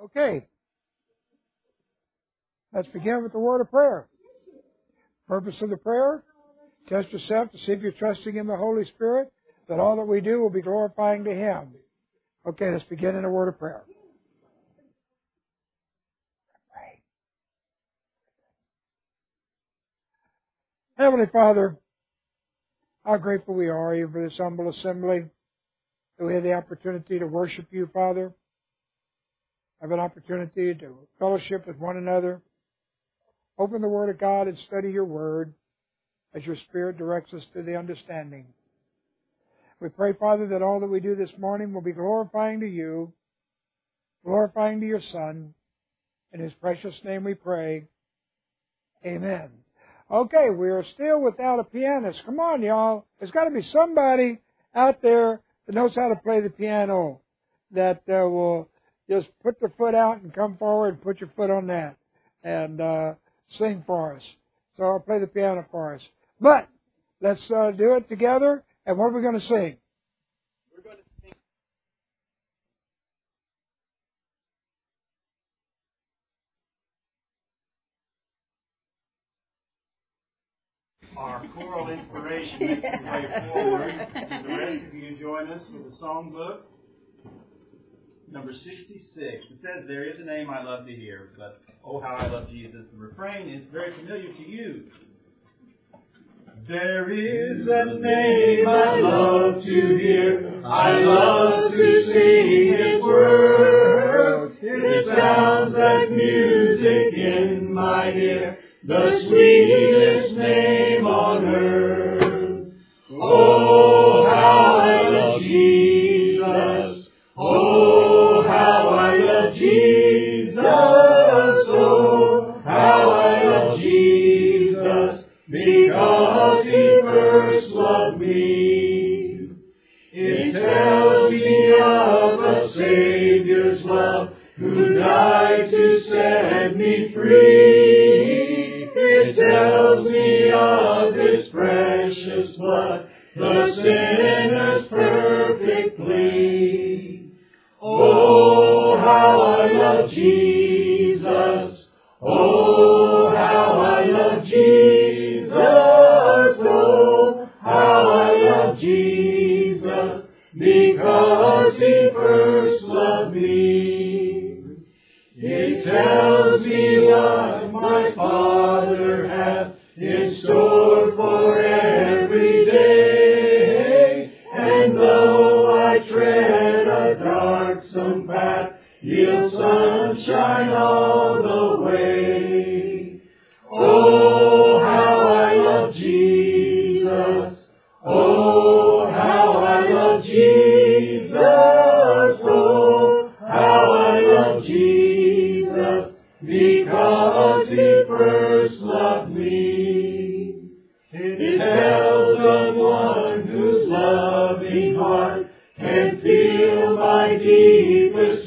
Okay. Let's begin with the word of prayer. Purpose of the prayer: test yourself to see if you're trusting in the Holy Spirit, that all that we do will be glorifying to Him. Okay, let's begin in a word of prayer. Heavenly Father, how grateful we are even for this humble assembly, that we have the opportunity to worship You, Father, have an opportunity to fellowship with one another, open the Word of God and study Your Word as Your Spirit directs us to the understanding. We pray, Father, that all that we do this morning will be glorifying to You, glorifying to Your Son. In His precious name we pray. Amen. Okay, we are still without a pianist. Come on, y'all. There's got to be somebody out there that knows how to play the piano, that will just put their foot out and come forward and put your foot on that and sing for us. So I'll play the piano for us. But let's do it together. And what are we going to sing? We're going to sing. Our choral inspiration makes its way forward. And the rest of you join us with the songbook, number 66. It says, "There is a name I love to hear, but oh how I love Jesus." The refrain is very familiar to you. There is a name I love to hear, I love to sing His word. It sounds like music in my ear, the sweetest name on earth. Oh, how I love Jesus. Oh, how I love Jesus. Oh, how I love Jesus, because He first loved me. It tells me of a Savior's love, who died to set me free. It tells me of His precious blood, the sinner's perfect plea. Oh, how I love Jesus. Oh, how I love Jesus. Oh, how I love Jesus, because He first loved me. It tells me what my Father hath in store for every day. And though I tread a darksome path, He'll sunshine all the way. Oh, how I love Jesus. Oh, how I love Jesus. Oh, how I love Jesus, because He first loved me. It tells of one whose loving heart can feel my deepest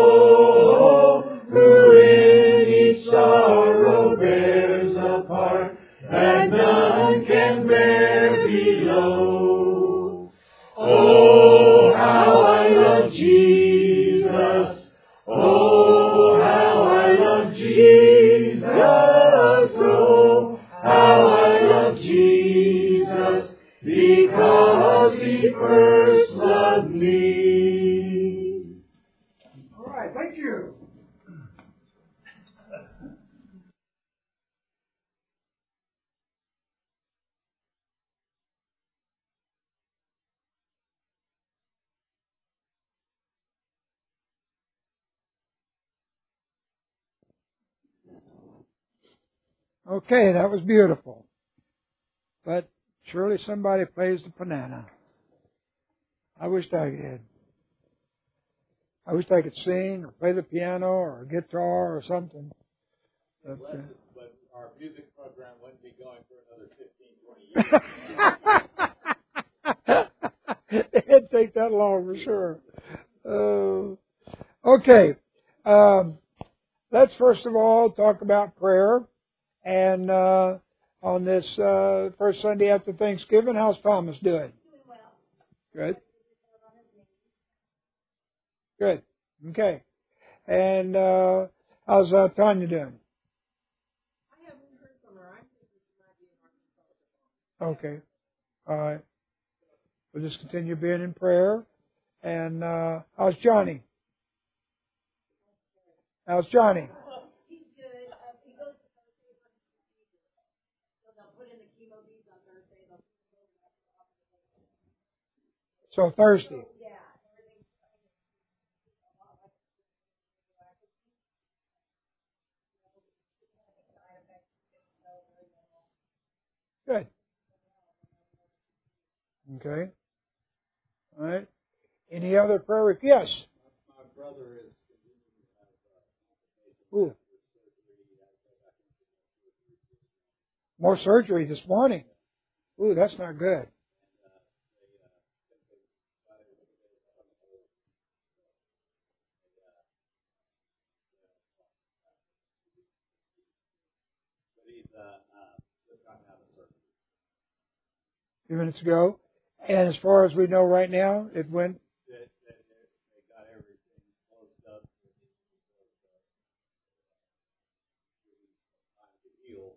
woe, who in each sorrow bears a part that none can bear below. Oh, how I love Jesus. Oh, how I love Jesus. Oh, how I love Jesus, because He first loved me. All right, thank you. Okay, that was beautiful. But surely somebody plays the banana. I wished I did. I wished I could sing or play the piano or guitar or something. But our music program wouldn't be going for another 15, 20 years. It'd take that long for sure. Okay. Let's first of all talk about prayer. And on this first Sunday after Thanksgiving, how's Thomas doing? Good. Good. Okay. And how's Tanya doing? I haven't heard from her. I think she might be in Arkansas. Okay. All right. We'll just continue being in prayer. And how's Johnny? How's Johnny? He's good. He goes to Thursday. So they'll put in the chemo beads on Thursday. So Thursday. Yeah. Good. Okay. All right. Any other prayer requests? Yes. My brother is. Ooh. More surgery this morning. Ooh, that's not good. A few minutes ago. And as far as we know right now, it went. They got everything closed up. To heal.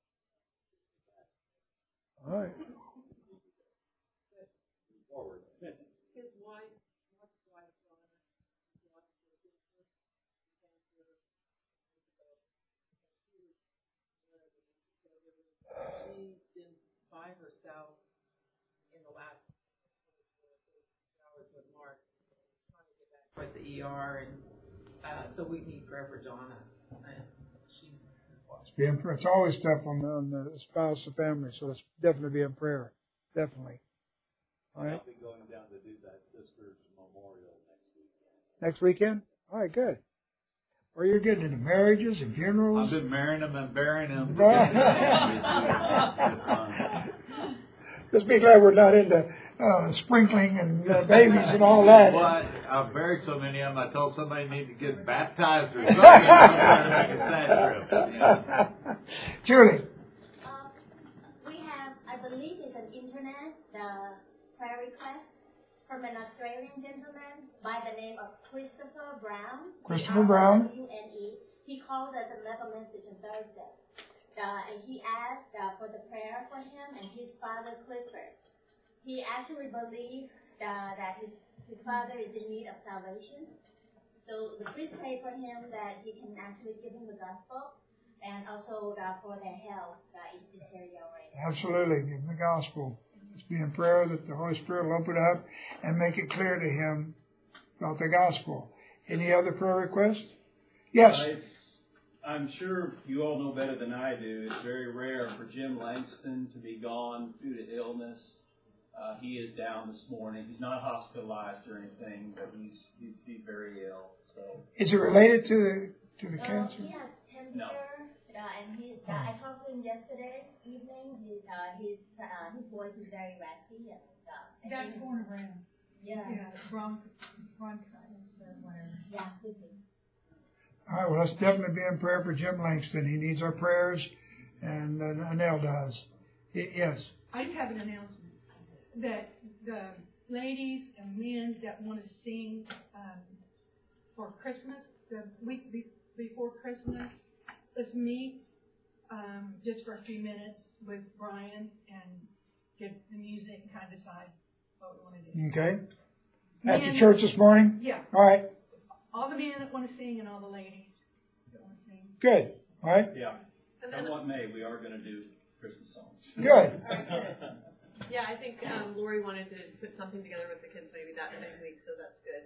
All right. Forward. His wife, she's been by herself in the last 24 hours with Mark, trying to get back for the ER, and so we need prayer for Donna. And she's It's always tough on the spouse, the family, so let's definitely be in prayer. Definitely. All right. I'll be going down to do that sister's memorial next weekend. Next weekend? All right, good. Where you're getting into marriages and funerals? I've been marrying them and burying them. Just be glad we're not into sprinkling and babies and all that. Well, I've buried so many of them, I told somebody they need to get baptized or something. Back a sad trip. Julie. We have, I believe it's an internet, the prayer request from an Australian gentleman by the name of Christopher Brown. Christopher Brown. Brown. He called us and left a message on Thursday. And he asked for the prayer for him and his father, Clifford. He actually believes that his father is in need of salvation. So please pray for him that he can actually give him the gospel, and also for their health is deteriorating. Absolutely. Give him the gospel. Let's be in prayer that the Holy Spirit will open up and make it clear to him about the gospel. Any other prayer requests? Yes. I'm sure you all know better than I do. It's very rare for Jim Langston to be gone due to illness. He is down this morning. He's not hospitalized or anything, but he's very ill. So. Is it related to the cancer? He has temperature. No. And I talked to him yesterday evening. His voice is very raspy. And that's going around. Yeah. Bronchitis or whatever. Yeah, could be. All right, well, let's definitely be in prayer for Jim Langston. He needs our prayers, and Annelle does. Yes. I just have an announcement that the ladies and men that want to sing for Christmas, the week before Christmas, let's meet just for a few minutes with Brian and get the music and kind of decide what we want to do. Okay. After church this morning? Yeah. All right. All the men that want to sing and all the ladies that want to sing. Good. All right. Yeah. And what may, we are going to do Christmas songs. Good. Yeah, I think Lori wanted to put something together with the kids maybe that same week, so that's good.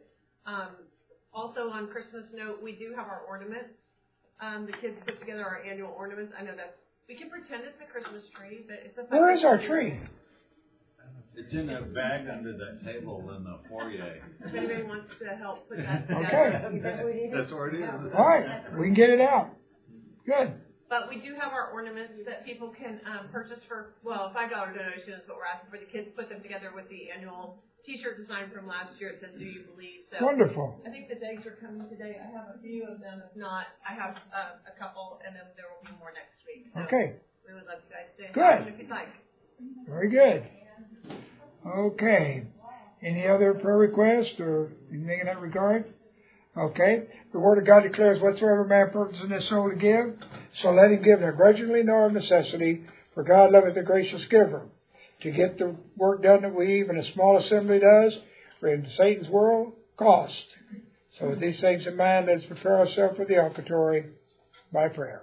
Also on Christmas note, we do have our ornaments. The kids put together our annual ornaments. I know that we can pretend it's a Christmas tree, but it's a. Where is our tree? It's in a bag under that table in the foyer. If anybody wants to help put that together. Okay. That's where it is. All right. We can get it out. Good. But we do have our ornaments that people can purchase for, $5 donation is what we're asking for. The kids put them together with the annual T-shirt design from last year. It says, "Do you believe?" So Wonderful. I think the dates are coming today. I have a few of them. If not, I have a couple, and then there will be more next week. So Okay. we would love you guys to Good. if you'd like. Very good. Okay. Any other prayer requests or anything in that regard? Okay? The Word of God declares, whatsoever man purposes in his soul to give, so let him give, not grudgingly nor of necessity, for God loveth the gracious giver. To get the work done that we, even a small assembly, does, for in Satan's world, cost. So with these things in mind, let's prepare ourselves for the offertory by prayer.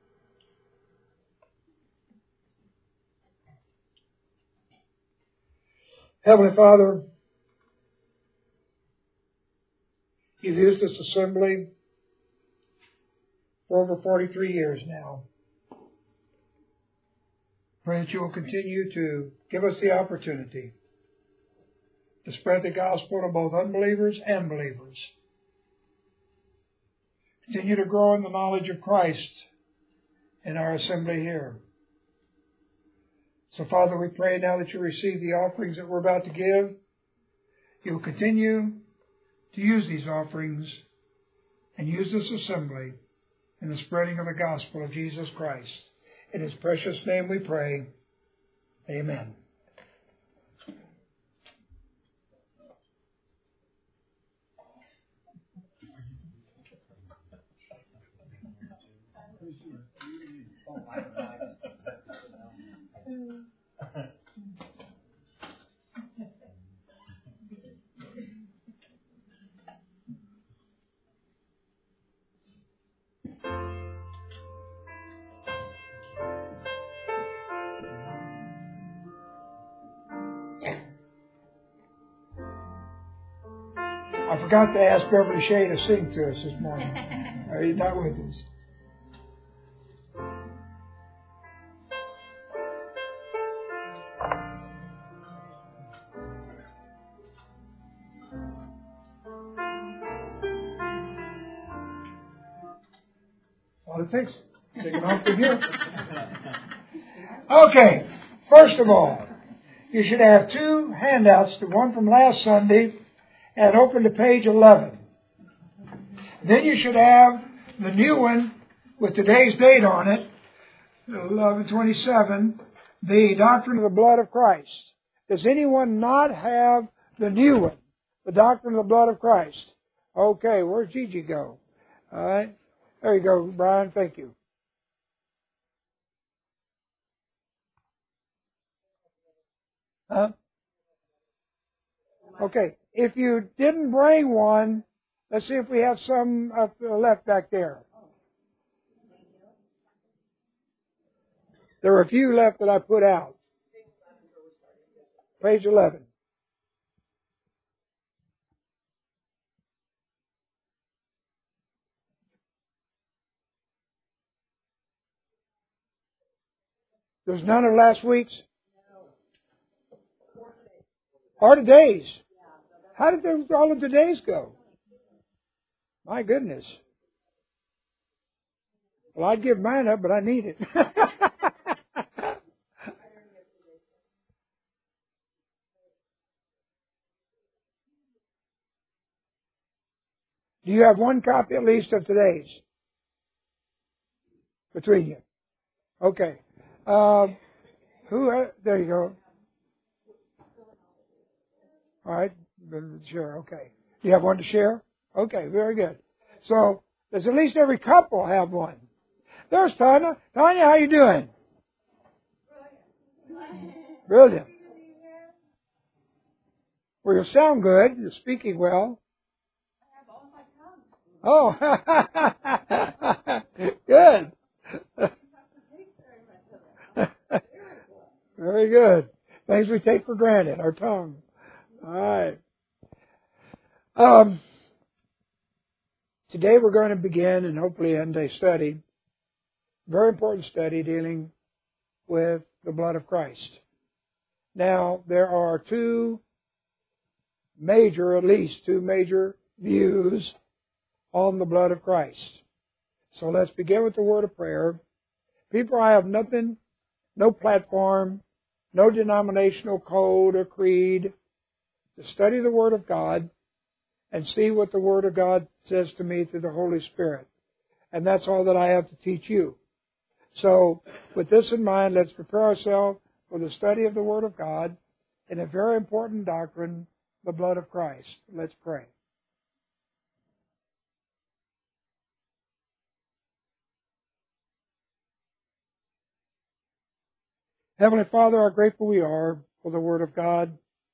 Heavenly Father, You've used this assembly for over 43 years now. Pray that You will continue to give us the opportunity to spread the gospel to both unbelievers and believers. Continue to grow in the knowledge of Christ in our assembly here. So, Father, we pray now that You receive the offerings that we're about to give. You will continue to use these offerings and use this assembly in the spreading of the gospel of Jesus Christ. In His precious name we pray. Amen. I forgot to ask Beverly Shea to sing to us this morning. Are you not with us? Well, it takes taking off from here. Okay, first of all, you should have two handouts, the one from last Sunday, and open to page 11. Then you should have the new one with today's date on it, 11/27, the Doctrine of the Blood of Christ. Does anyone not have the new one, the Doctrine of the Blood of Christ? Okay, where'd Gigi go? All right, there you go, Brian. Thank you. Huh? Okay, if you didn't bring one, let's see if we have some left back there. There are a few left that I put out. Page 11. There's none of last week's? Or today's? How did all of today's go? My goodness. Well, I'd give mine up, but I need it. Do you have one copy at least of today's? Between you. Okay. There you go. All right. Sure. Okay. Do you have one to share? Okay. Very good. So, does at least every couple have one? There's Tanya. Tanya, how you doing? Brilliant. Well, you sound good. You're speaking well. Oh, good. Very good. Things we take for granted, our tongue. All right. Today we're going to begin and hopefully end a study, very important study dealing with the blood of Christ. Now, there are at least two major views on the blood of Christ. So let's begin with the word of prayer. People, I have nothing, no platform, no denominational code or creed, to study the Word of God and see what the Word of God says to me through the Holy Spirit. And that's all that I have to teach you. So, with this in mind, let's prepare ourselves for the study of the Word of God in a very important doctrine, the blood of Christ. Let's pray. Heavenly Father, how grateful we are for the Word of God.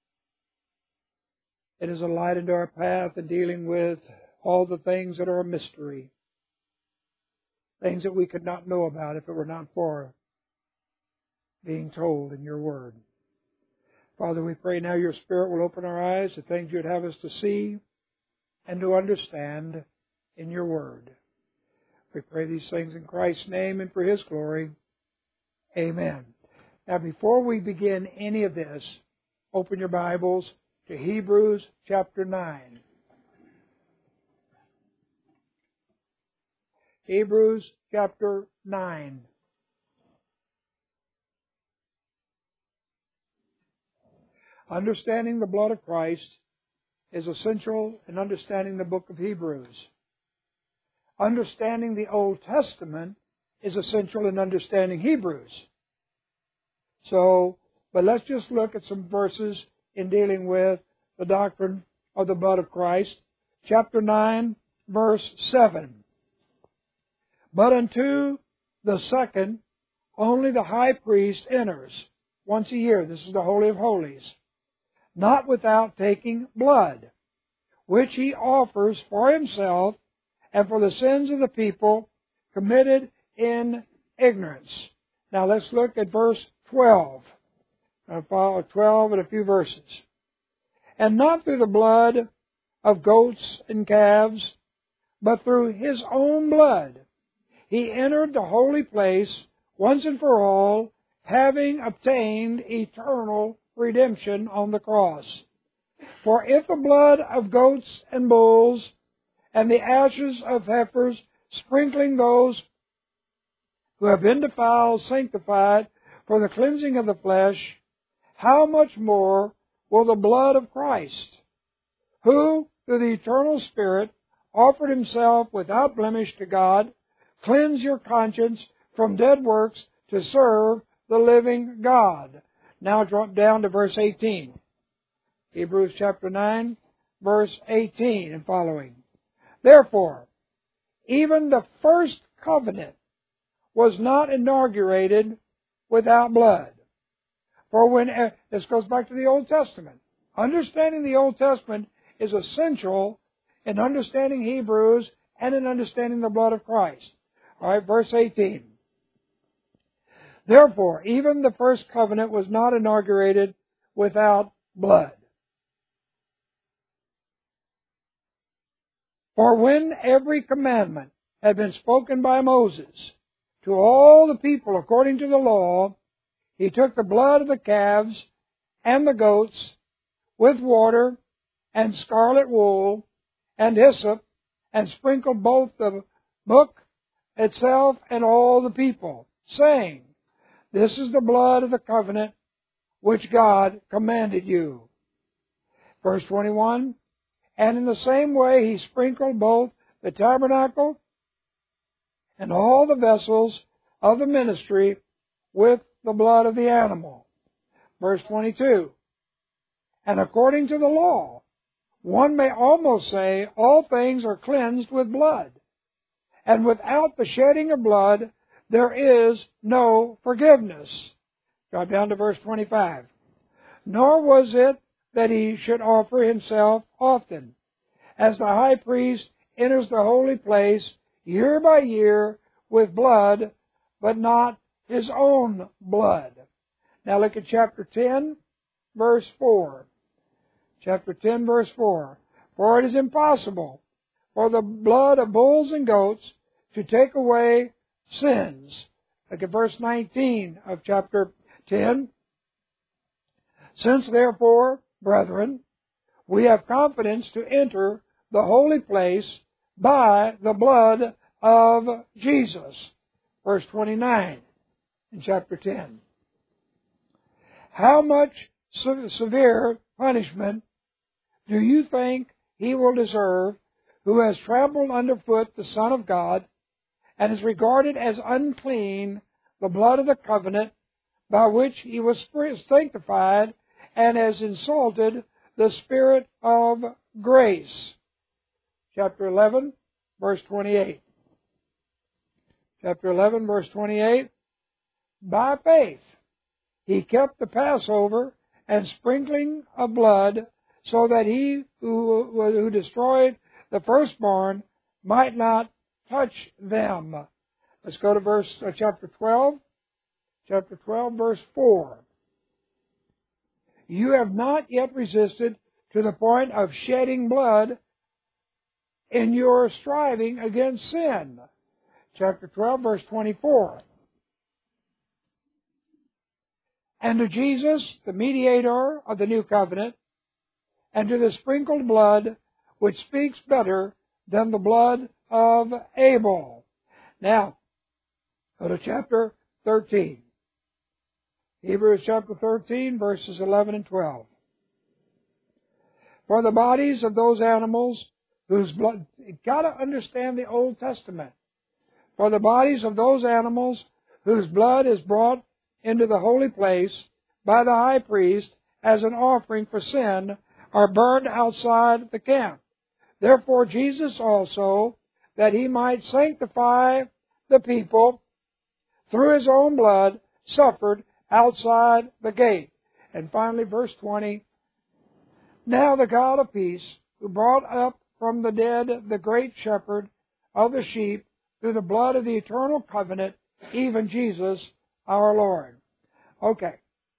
It is a light into our path in dealing with all the things that are a mystery. Things that we could not know about if it were not for being told in your Word. Father, we pray now your Spirit will open our eyes to things you'd have us to see and to understand in your Word. We pray these things in Christ's name and for His glory. Amen. Now, before we begin any of this, open your Bibles to Hebrews chapter 9. Hebrews chapter 9. Understanding the blood of Christ is essential in understanding the book of Hebrews. Understanding the Old Testament is essential in understanding Hebrews. But let's just look at some verses in dealing with the doctrine of the blood of Christ. Chapter 9, verse 7. But unto the second, only the high priest enters once a year. This is the Holy of Holies. Not without taking blood, which he offers for himself and for the sins of the people committed in ignorance. Now let's look at verse 12. I'll follow 12 and a few verses. And not through the blood of goats and calves, but through his own blood, he entered the holy place once and for all, having obtained eternal redemption on the cross. For if the blood of goats and bulls and the ashes of heifers, sprinkling those who have been defiled, sanctified for the cleansing of the flesh, how much more will the blood of Christ, who through the eternal Spirit offered himself without blemish to God, cleanse your conscience from dead works to serve the living God. Now drop down to verse 18. Hebrews chapter 9, verse 18 and following. Therefore, even the first covenant was not inaugurated without blood. For when, this goes back to the Old Testament. Understanding the Old Testament is essential in understanding Hebrews and in understanding the blood of Christ. All right, verse 18. Therefore, even the first covenant was not inaugurated without blood. For when every commandment had been spoken by Moses to all the people according to the law, he took the blood of the calves and the goats with water and scarlet wool and hyssop and sprinkled both the book itself and all the people, saying, This is the blood of the covenant which God commanded you. Verse 21, And in the same way he sprinkled both the tabernacle and all the vessels of the ministry with the blood of the animal. Verse 22, And according to the law, one may almost say all things are cleansed with blood. And without the shedding of blood, there is no forgiveness. Drop down to verse 25. Nor was it that he should offer himself often, as the high priest enters the holy place year by year with blood, but not his own blood. Now look at chapter 10, verse 4. Chapter 10, verse 4. For it is impossible for the blood of bulls and goats to take away sins. Look at verse 19 of chapter 10. Since therefore, brethren, we have confidence to enter the holy place by the blood of Jesus. Verse 29 in chapter 10. How much severe punishment do you think he will deserve who has trampled underfoot the Son of God and has regarded as unclean the blood of the covenant by which he was sanctified and has insulted the Spirit of grace? Chapter 11, verse 28. Chapter 11, verse 28. By faith, He kept the Passover and sprinkling of blood, so that he who destroyed the firstborn might not touch them. Let's go to chapter 12. Chapter 12, verse 4. You have not yet resisted to the point of shedding blood in your striving against sin. Chapter 12, verse 24. And to Jesus, the mediator of the new covenant, and to the sprinkled blood, which speaks better than the blood of Abel. Now, go to chapter 13. Hebrews chapter 13, verses 11 and 12. For the bodies of those animals whose blood... You've got to understand the Old Testament. For the bodies of those animals whose blood is brought into the holy place by the high priest as an offering for sin are burned outside the camp. Therefore Jesus also, that he might sanctify the people through his own blood, suffered outside the gate. And finally, verse 20. Now the God of peace, who brought up from the dead the great shepherd of the sheep through the blood of the eternal covenant, even Jesus our Lord. Okay.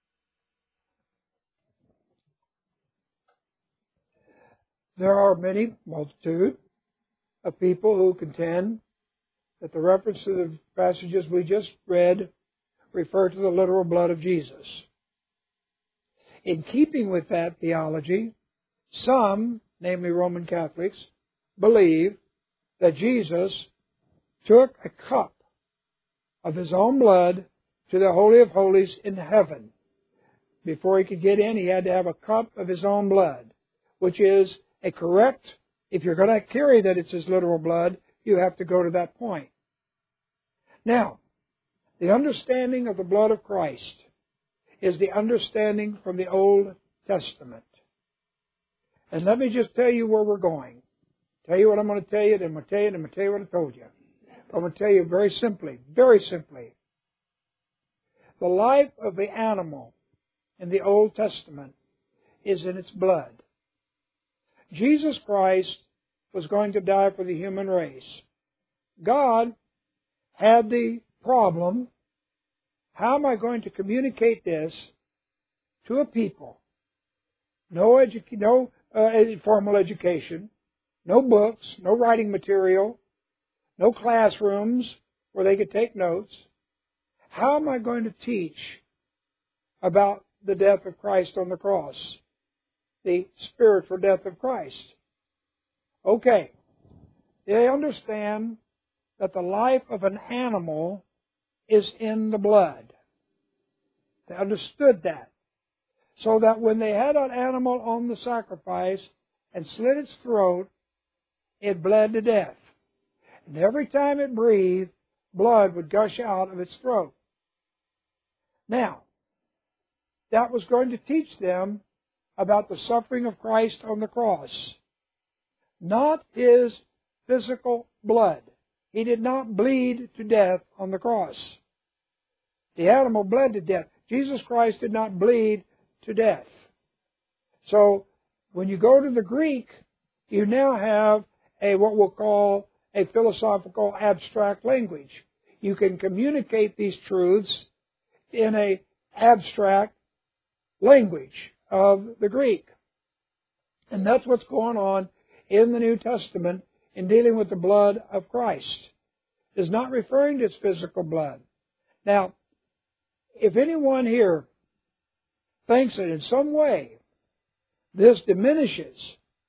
There are multitude of people who contend that the reference to the passages we just read refer to the literal blood of Jesus. In keeping with that theology, some, namely Roman Catholics, believe that Jesus took a cup of his own blood to the Holy of Holies in heaven. Before he could get in, he had to have a cup of his own blood, which is a correct, if you're going to carry that it's his literal blood, you have to go to that point. Now, the understanding of the blood of Christ is the understanding from the Old Testament. And let me just tell you where we're going. Tell you what I'm going to tell you, then I'm going to tell you, then I'm going to tell you what I told you. I'm going to tell you very simply. The life of the animal in the Old Testament is in its blood. Jesus Christ was going to die for the human race. God had the problem, how am I going to communicate this to a people? No formal education, no books, no writing material, no classrooms where they could take notes. How am I going to teach about the death of Christ on the cross? The spiritual death of Christ. Okay. They understand that the life of an animal is in the blood. They understood that. So that when they had an animal on the sacrifice and slit its throat, it bled to death. And every time it breathed, blood would gush out of its throat. Now, that was going to teach them about the suffering of Christ on the cross. Not his physical blood. He did not bleed to death on the cross. The animal bled to death. Jesus Christ did not bleed to death. So, when you go to the Greek, you now have what we'll call a philosophical abstract language. You can communicate these truths in an abstract language of the Greek. And that's what's going on in the New Testament in dealing with the blood of Christ. It's not referring to its physical blood. Now, if anyone here thinks that in some way this diminishes,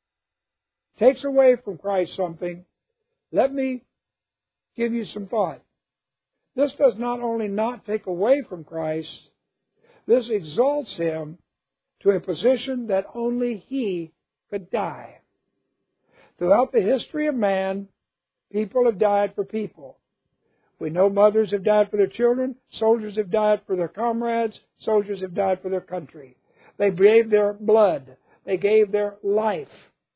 takes away from Christ something, let me give you some thought. This does not only not take away from Christ, this exalts him to a position that only he could die. Throughout the history of man, people have died for people. We know mothers have died for their children, soldiers have died for their comrades, soldiers have died for their country. They gave their blood. They gave their life.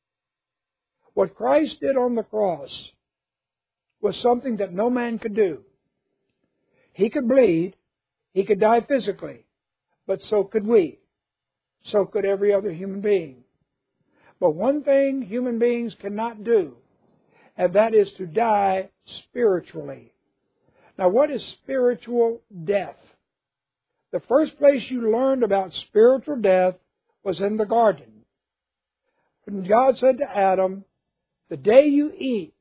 What Christ did on the cross was something that no man could do. He could bleed. He could die physically. but so could we. So could every other human being. But one thing human beings cannot do, and that is to die spiritually. Now, what is spiritual death? The first place you learned about spiritual death was in the garden. When God said to Adam, the day you eat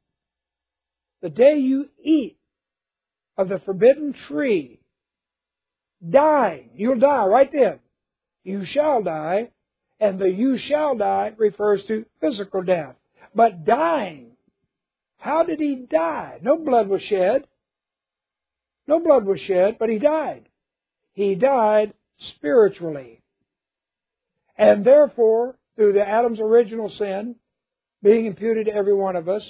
of the forbidden tree, dying, you'll die right then. You shall die, and the you shall die refers to physical death. But dying, how did he die? No blood was shed. No blood was shed, but he died. He died spiritually. And therefore, through the Adam's original sin being imputed to every one of us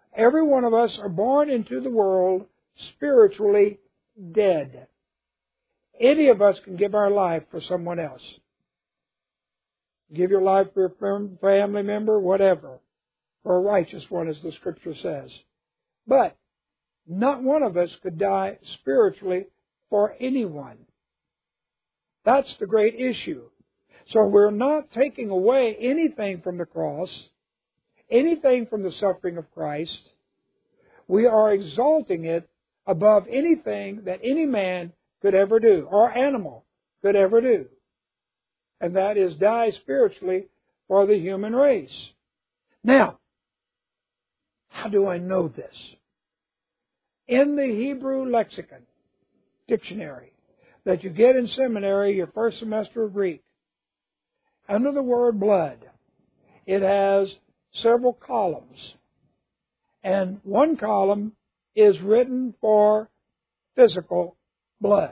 are born into the world spiritually dead. Any of us can give our life for someone else. Give your life for a family member, whatever. For a righteous one, as the Scripture says. But not one of us could die spiritually for anyone. That's the great issue. So we're not taking away anything from the cross, anything from the suffering of Christ. We are exalting it above anything that any man could ever do, or animal could ever do. And that is die spiritually for the human race. Now, how do I know this? In the Hebrew lexicon, dictionary, that you get in seminary, your first semester of Greek, under the word blood, it has several columns. And one column is written for physical blood.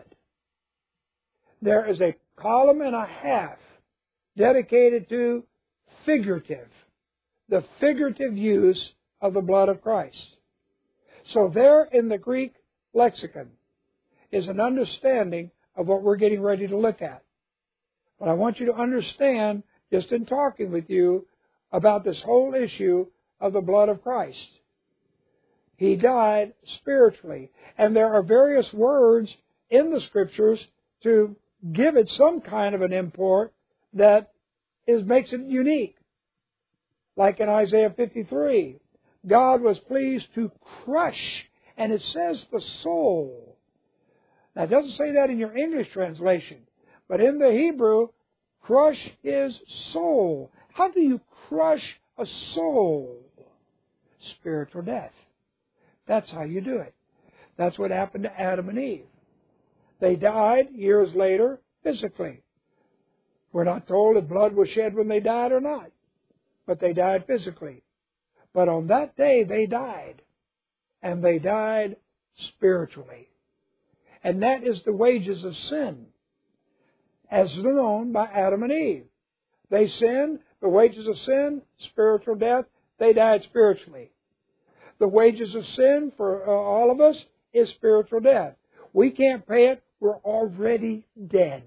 There is a column and a half dedicated to figurative, the figurative use of the blood of Christ. So there in the Greek lexicon is an understanding of what we're getting ready to look at. But I want you to understand, just in talking with you, about this whole issue of the blood of Christ. He died spiritually. And there are various words in the Scriptures to give it some kind of an import that makes it unique. Like in Isaiah 53, God was pleased to crush, and it says the soul. Now, it doesn't say that in your English translation, but in the Hebrew, crush his soul. How do you crush a soul? Spiritual death. That's how you do it. That's what happened to Adam and Eve. They died years later physically. We're not told if blood was shed when they died or not, but they died physically. But on that day they died, and they died spiritually. And that is the wages of sin, as known by Adam and Eve. They sinned, the wages of sin, spiritual death, they died spiritually. The wages of sin for all of us is spiritual death. We can't pay it, we're already dead.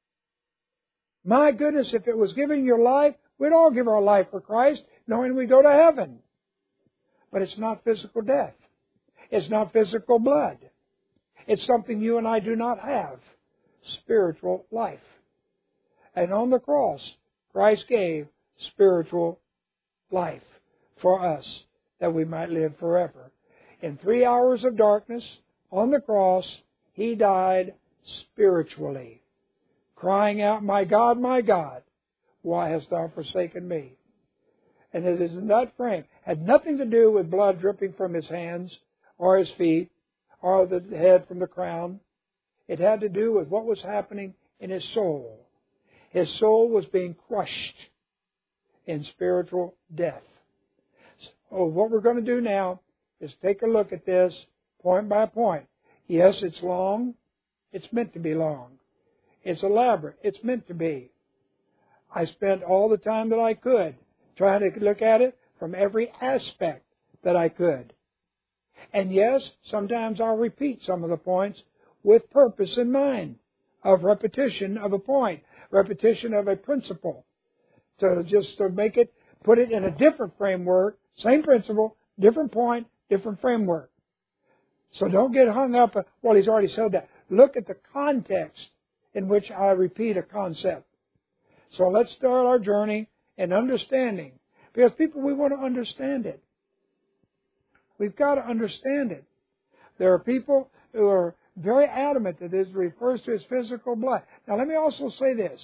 My goodness, if it was giving your life, we'd all give our life for Christ, knowing we go to heaven. But it's not physical death. It's not physical blood. It's something you and I do not have. Spiritual life. And on the cross, Christ gave spiritual life for us, that we might live forever. In 3 hours of darkness, on the cross, He died spiritually, crying out, my God, why hast thou forsaken me? And it is in that frame. Had nothing to do with blood dripping from His hands, or His feet, or the head from the crown. It had to do with what was happening in His soul. His soul was being crushed in spiritual death. So what we're going to do now is take a look at this point by point. Yes, it's long. It's meant to be long. It's elaborate. It's meant to be. I spent all the time that I could trying to look at it from every aspect that I could. And yes, sometimes I'll repeat some of the points with purpose in mind, of repetition of a point, repetition of a principle. So just to make it, put it in a different framework, same principle, different point, different framework. So don't get hung up, well, he's already said that. Look at the context in which I repeat a concept. So let's start our journey in understanding. Because people, we want to understand it. We've got to understand it. There are people who are very adamant that this refers to as physical blood. Now let me also say this.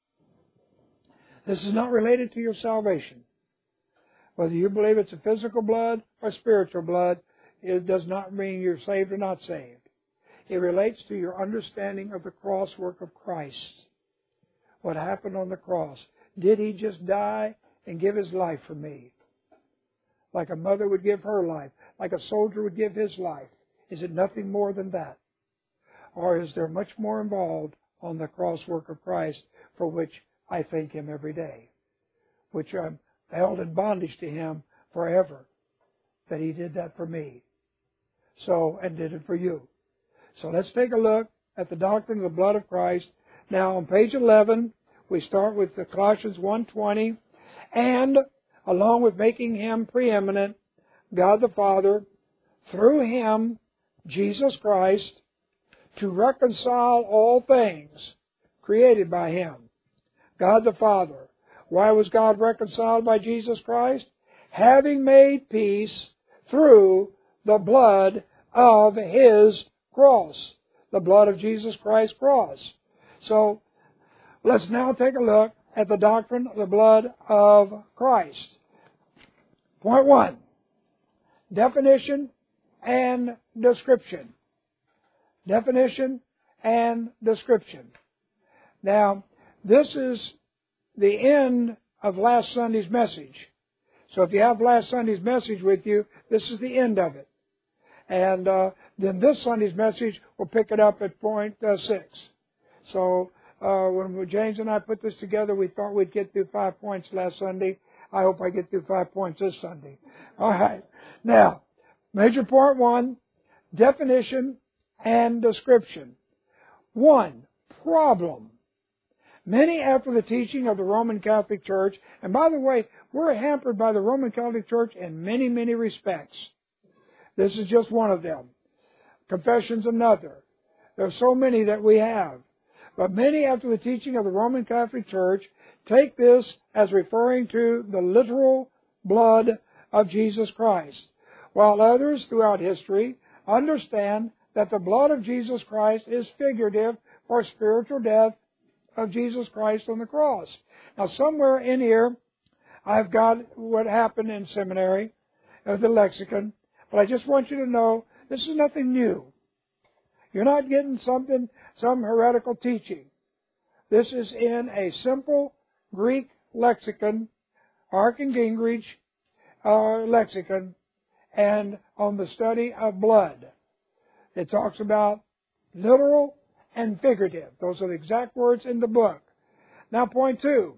This is not related to your salvation. Whether you believe it's a physical blood or spiritual blood, it does not mean you're saved or not saved. It relates to your understanding of the cross work of Christ. What happened on the cross. Did He just die and give His life for me? Like a mother would give her life. Like a soldier would give his life. Is it nothing more than that? Or is there much more involved on the cross work of Christ for which I thank Him every day? Which I'm held in bondage to Him forever. That He did that for me. So, and did it for you. So let's take a look at the doctrine of the blood of Christ. Now on page 11, we start with the Colossians 1:20. And along with making Him preeminent, God the Father, through Him, Jesus Christ, to reconcile all things created by Him. God the Father. Why was God reconciled by Jesus Christ? Having made peace through the blood of His cross. The blood of Jesus Christ's cross. So, let's now take a look at the doctrine of the blood of Christ. Point 1. Definition and description. Definition and description. Now, this is the end of last Sunday's message. So if you have last Sunday's message with you, this is the end of it. And then this Sunday's message, we'll pick it up at point 6. So when James and I put this together, we thought we'd get through 5 points last Sunday. I hope I get through 5 points this Sunday. All right. Now, major point 1, definition and description. 1, problem. Many after the teaching of the Roman Catholic Church, and by the way, we're hampered by the Roman Catholic Church in many, many respects. This is just one of them. Confession's another. There are so many that we have. But many after the teaching of the Roman Catholic Church take this as referring to the literal blood of Jesus Christ, while others throughout history understand that the blood of Jesus Christ is figurative for spiritual death of Jesus Christ on the cross. Now, somewhere in here, I've got what happened in seminary, the lexicon, but I just want you to know this is nothing new. You're not getting some heretical teaching. This is in a simple Greek lexicon, Ark and Gingrich lexicon, and on the study of blood. It talks about literal and figurative. Those are the exact words in the book. Now, point 2.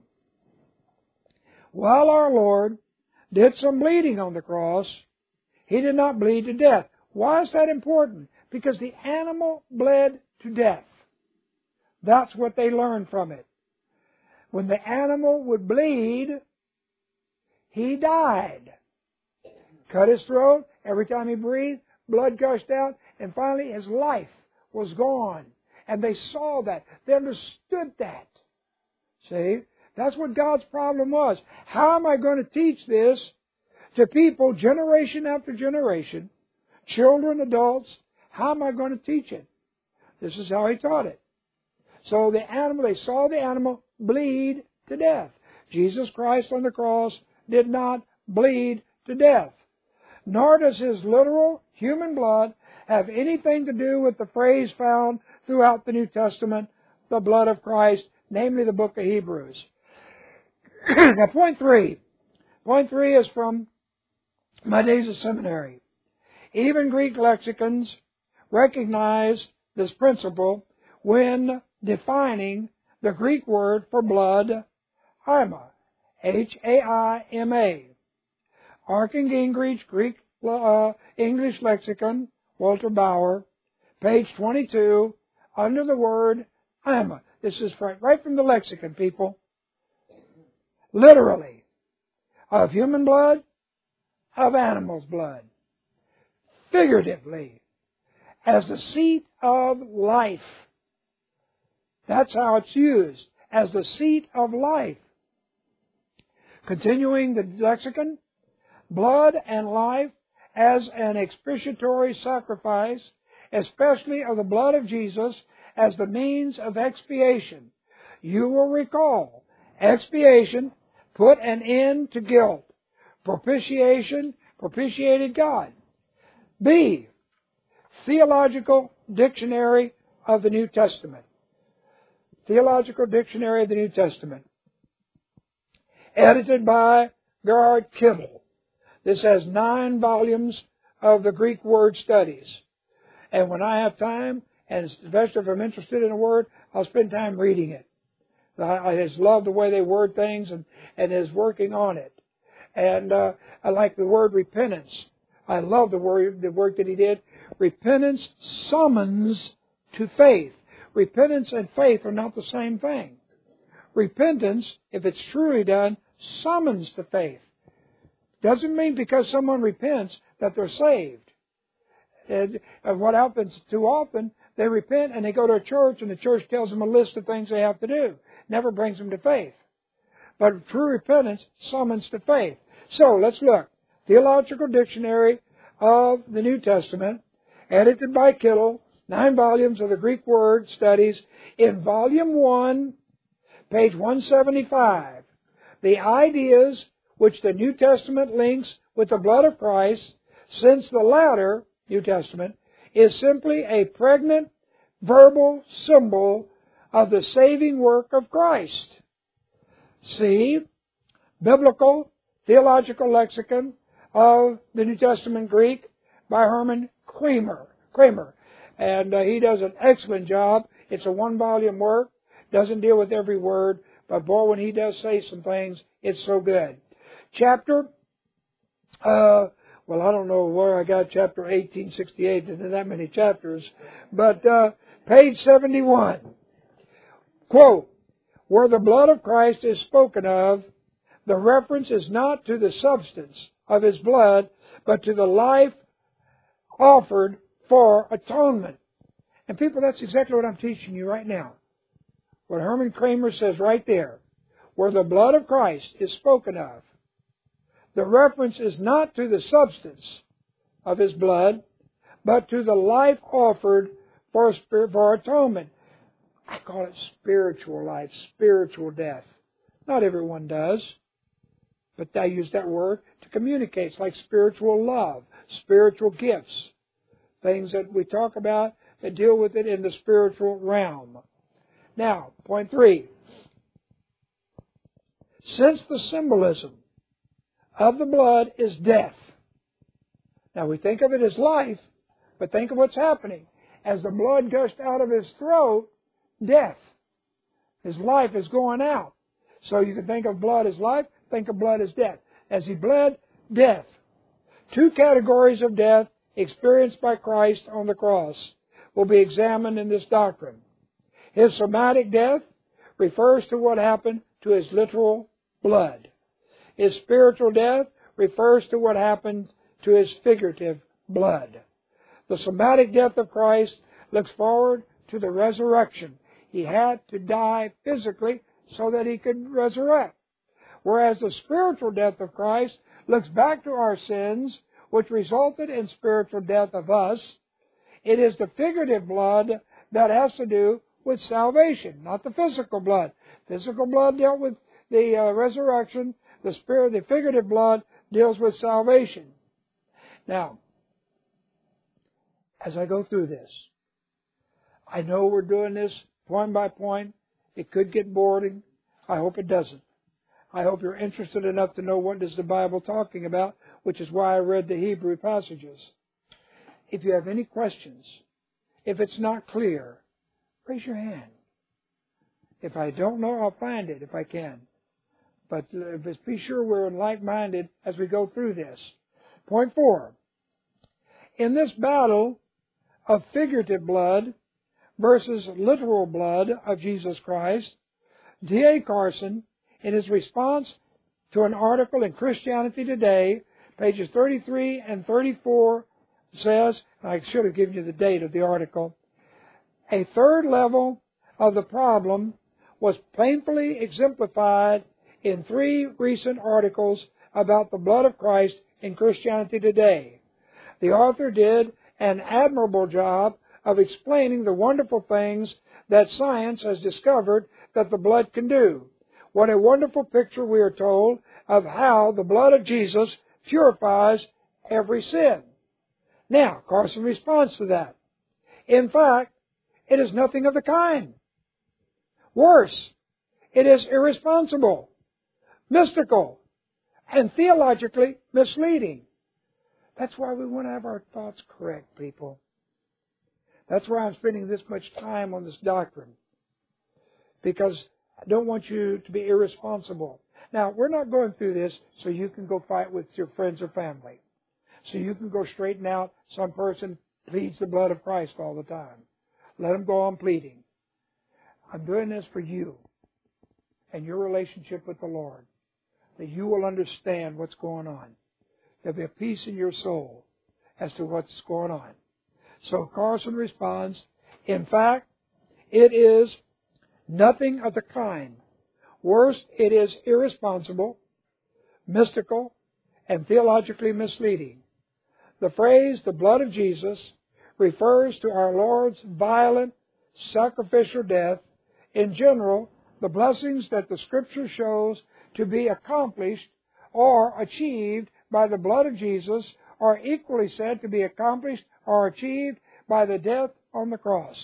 While our Lord did some bleeding on the cross, He did not bleed to death. Why is that important? Because the animal bled to death. That's what they learned from it. When the animal would bleed, He died. Cut His throat. Every time He breathed, blood gushed out. And finally, His life was gone. And they saw that. They understood that. See? That's what God's problem was. How am I going to teach this to people generation after generation, children, adults? How am I going to teach it? This is how He taught it. So the animal, they saw the animal bleed to death. Jesus Christ on the cross did not bleed to death. Nor does His literal human blood have anything to do with the phrase found throughout the New Testament, the blood of Christ, namely the book of Hebrews. Now, point 3. Point 3 is from my days of seminary. Even Greek lexicons recognize this principle when defining the Greek word for blood, haima, H-A-I-M-A. Ark and Gingrich, Greek English lexicon, Walter Bauer, page 22, under the word haima. This is right from the lexicon, people. Literally, of human blood, of animal's blood. Figuratively, as the seat of life. That's how it's used, as the seat of life. Continuing the lexicon, blood and life as an expiatory sacrifice, especially of the blood of Jesus as the means of expiation. You will recall, expiation put an end to guilt. Propitiation propitiated God. B, Theological Dictionary of the New Testament. Theological Dictionary of the New Testament. Edited by Gerhard Kittel. This has 9 volumes of the Greek word studies. And when I have time, and especially if I'm interested in a word, I'll spend time reading it. I just love the way they word things and is working on it. And I like the word repentance. I love the work that he did. Repentance summons to faith. Repentance and faith are not the same thing. Repentance, if it's truly done, summons to faith. Doesn't mean because someone repents that they're saved. And what happens too often, they repent and they go to a church and the church tells them a list of things they have to do. Never brings them to faith. But true repentance summons to faith. So let's look. Theological Dictionary of the New Testament, edited by Kittel, 9 volumes of the Greek word studies. In volume 1, page 175, the ideas which the New Testament links with the blood of Christ, since the latter, New Testament, is simply a pregnant verbal symbol of the saving work of Christ. C, Biblical Theological Lexicon of the New Testament Greek by Herman Kramer. And he does an excellent job. It's a 1-volume work. Doesn't deal with every word, but boy, when he does say some things, it's so good. Chapter, well, I don't know where I got chapter 1868. There's not that many chapters. But page 71. Quote, where the blood of Christ is spoken of, the reference is not to the substance of His blood, but to the life offered for atonement. And people, that's exactly what I'm teaching you right now. What Herman Kramer says right there. Where the blood of Christ is spoken of, the reference is not to the substance of His blood, but to the life offered for atonement. I call it spiritual life, spiritual death. Not everyone does, but I use that word to communicate. It's like spiritual love, spiritual gifts, things that we talk about that deal with it in the spiritual realm. Now, point 3. Since the symbolism of the blood is death. Now we think of it as life, but think of what's happening. As the blood gushed out of His throat, death. His life is going out. So you can think of blood as life, think of blood as death. As He bled, death. 2 categories of death experienced by Christ on the cross will be examined in this doctrine. His somatic death refers to what happened to His literal blood. His spiritual death refers to what happened to His figurative blood. The somatic death of Christ looks forward to the resurrection. He had to die physically so that He could resurrect. Whereas the spiritual death of Christ looks back to our sins, which resulted in spiritual death of us. It is the figurative blood that has to do with salvation, not the physical blood. Physical blood dealt with the resurrection. The figurative blood deals with salvation. Now, as I go through this, I know we're doing this point by point. It could get boring. I hope it doesn't. I hope you're interested enough to know what is the Bible talking about, which is why I read the Hebrew passages. If you have any questions, if it's not clear, raise your hand. If I don't know, I'll find it if I can. But be sure we're like-minded as we go through this. Point 4. In this battle of figurative blood versus literal blood of Jesus Christ, D.A. Carson, in his response to an article in Christianity Today, pages 33 and 34, says, I should have given you the date of the article, a third level of the problem was painfully exemplified in 3 recent articles about the blood of Christ in Christianity today. The author did an admirable job of explaining the wonderful things that science has discovered that the blood can do. What a wonderful picture, we are told, of how the blood of Jesus purifies every sin. Now, Carson responds to that. In fact, it is nothing of the kind. Worse, it is irresponsible, mystical, and theologically misleading. That's why we want to have our thoughts correct, people. That's why I'm spending this much time on this doctrine. Because I don't want you to be irresponsible. Now, we're not going through this so you can go fight with your friends or family. So you can go straighten out some person pleads the blood of Christ all the time. Let them go on pleading. I'm doing this for you and your relationship with the Lord, that you will understand what's going on. There'll be a peace in your soul as to what's going on. So Carson responds, in fact, it is nothing of the kind. Worse, it is irresponsible, mystical, and theologically misleading. The phrase, the blood of Jesus, refers to our Lord's violent, sacrificial death. In general, the blessings that the Scripture shows to be accomplished or achieved by the blood of Jesus are equally said to be accomplished or achieved by the death on the cross.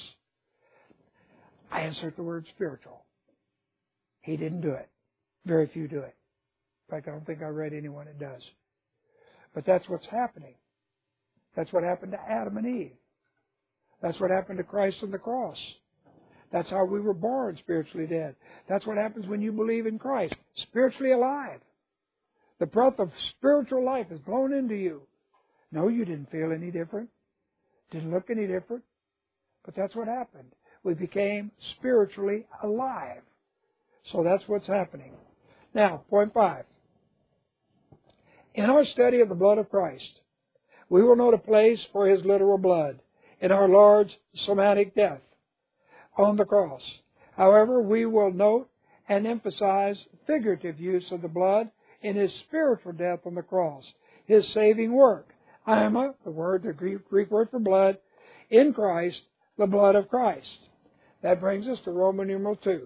I insert the word spiritual. He didn't do it. Very few do it. In fact, I don't think I read anyone that does. But that's what's happening. That's what happened to Adam and Eve. That's what happened to Christ on the cross. That's how we were born spiritually dead. That's what happens when you believe in Christ. Spiritually alive. The breath of spiritual life is blown into you. No, you didn't feel any different. Didn't look any different. But that's what happened. We became spiritually alive. So that's what's happening. Now, point 5. In our study of the blood of Christ, we will note a place for His literal blood in our Lord's somatic death on the cross. However, we will note and emphasize figurative use of the blood in His spiritual death on the cross, His saving work. Ima, the Greek word for blood, in Christ, the blood of Christ. That brings us to Roman numeral 2.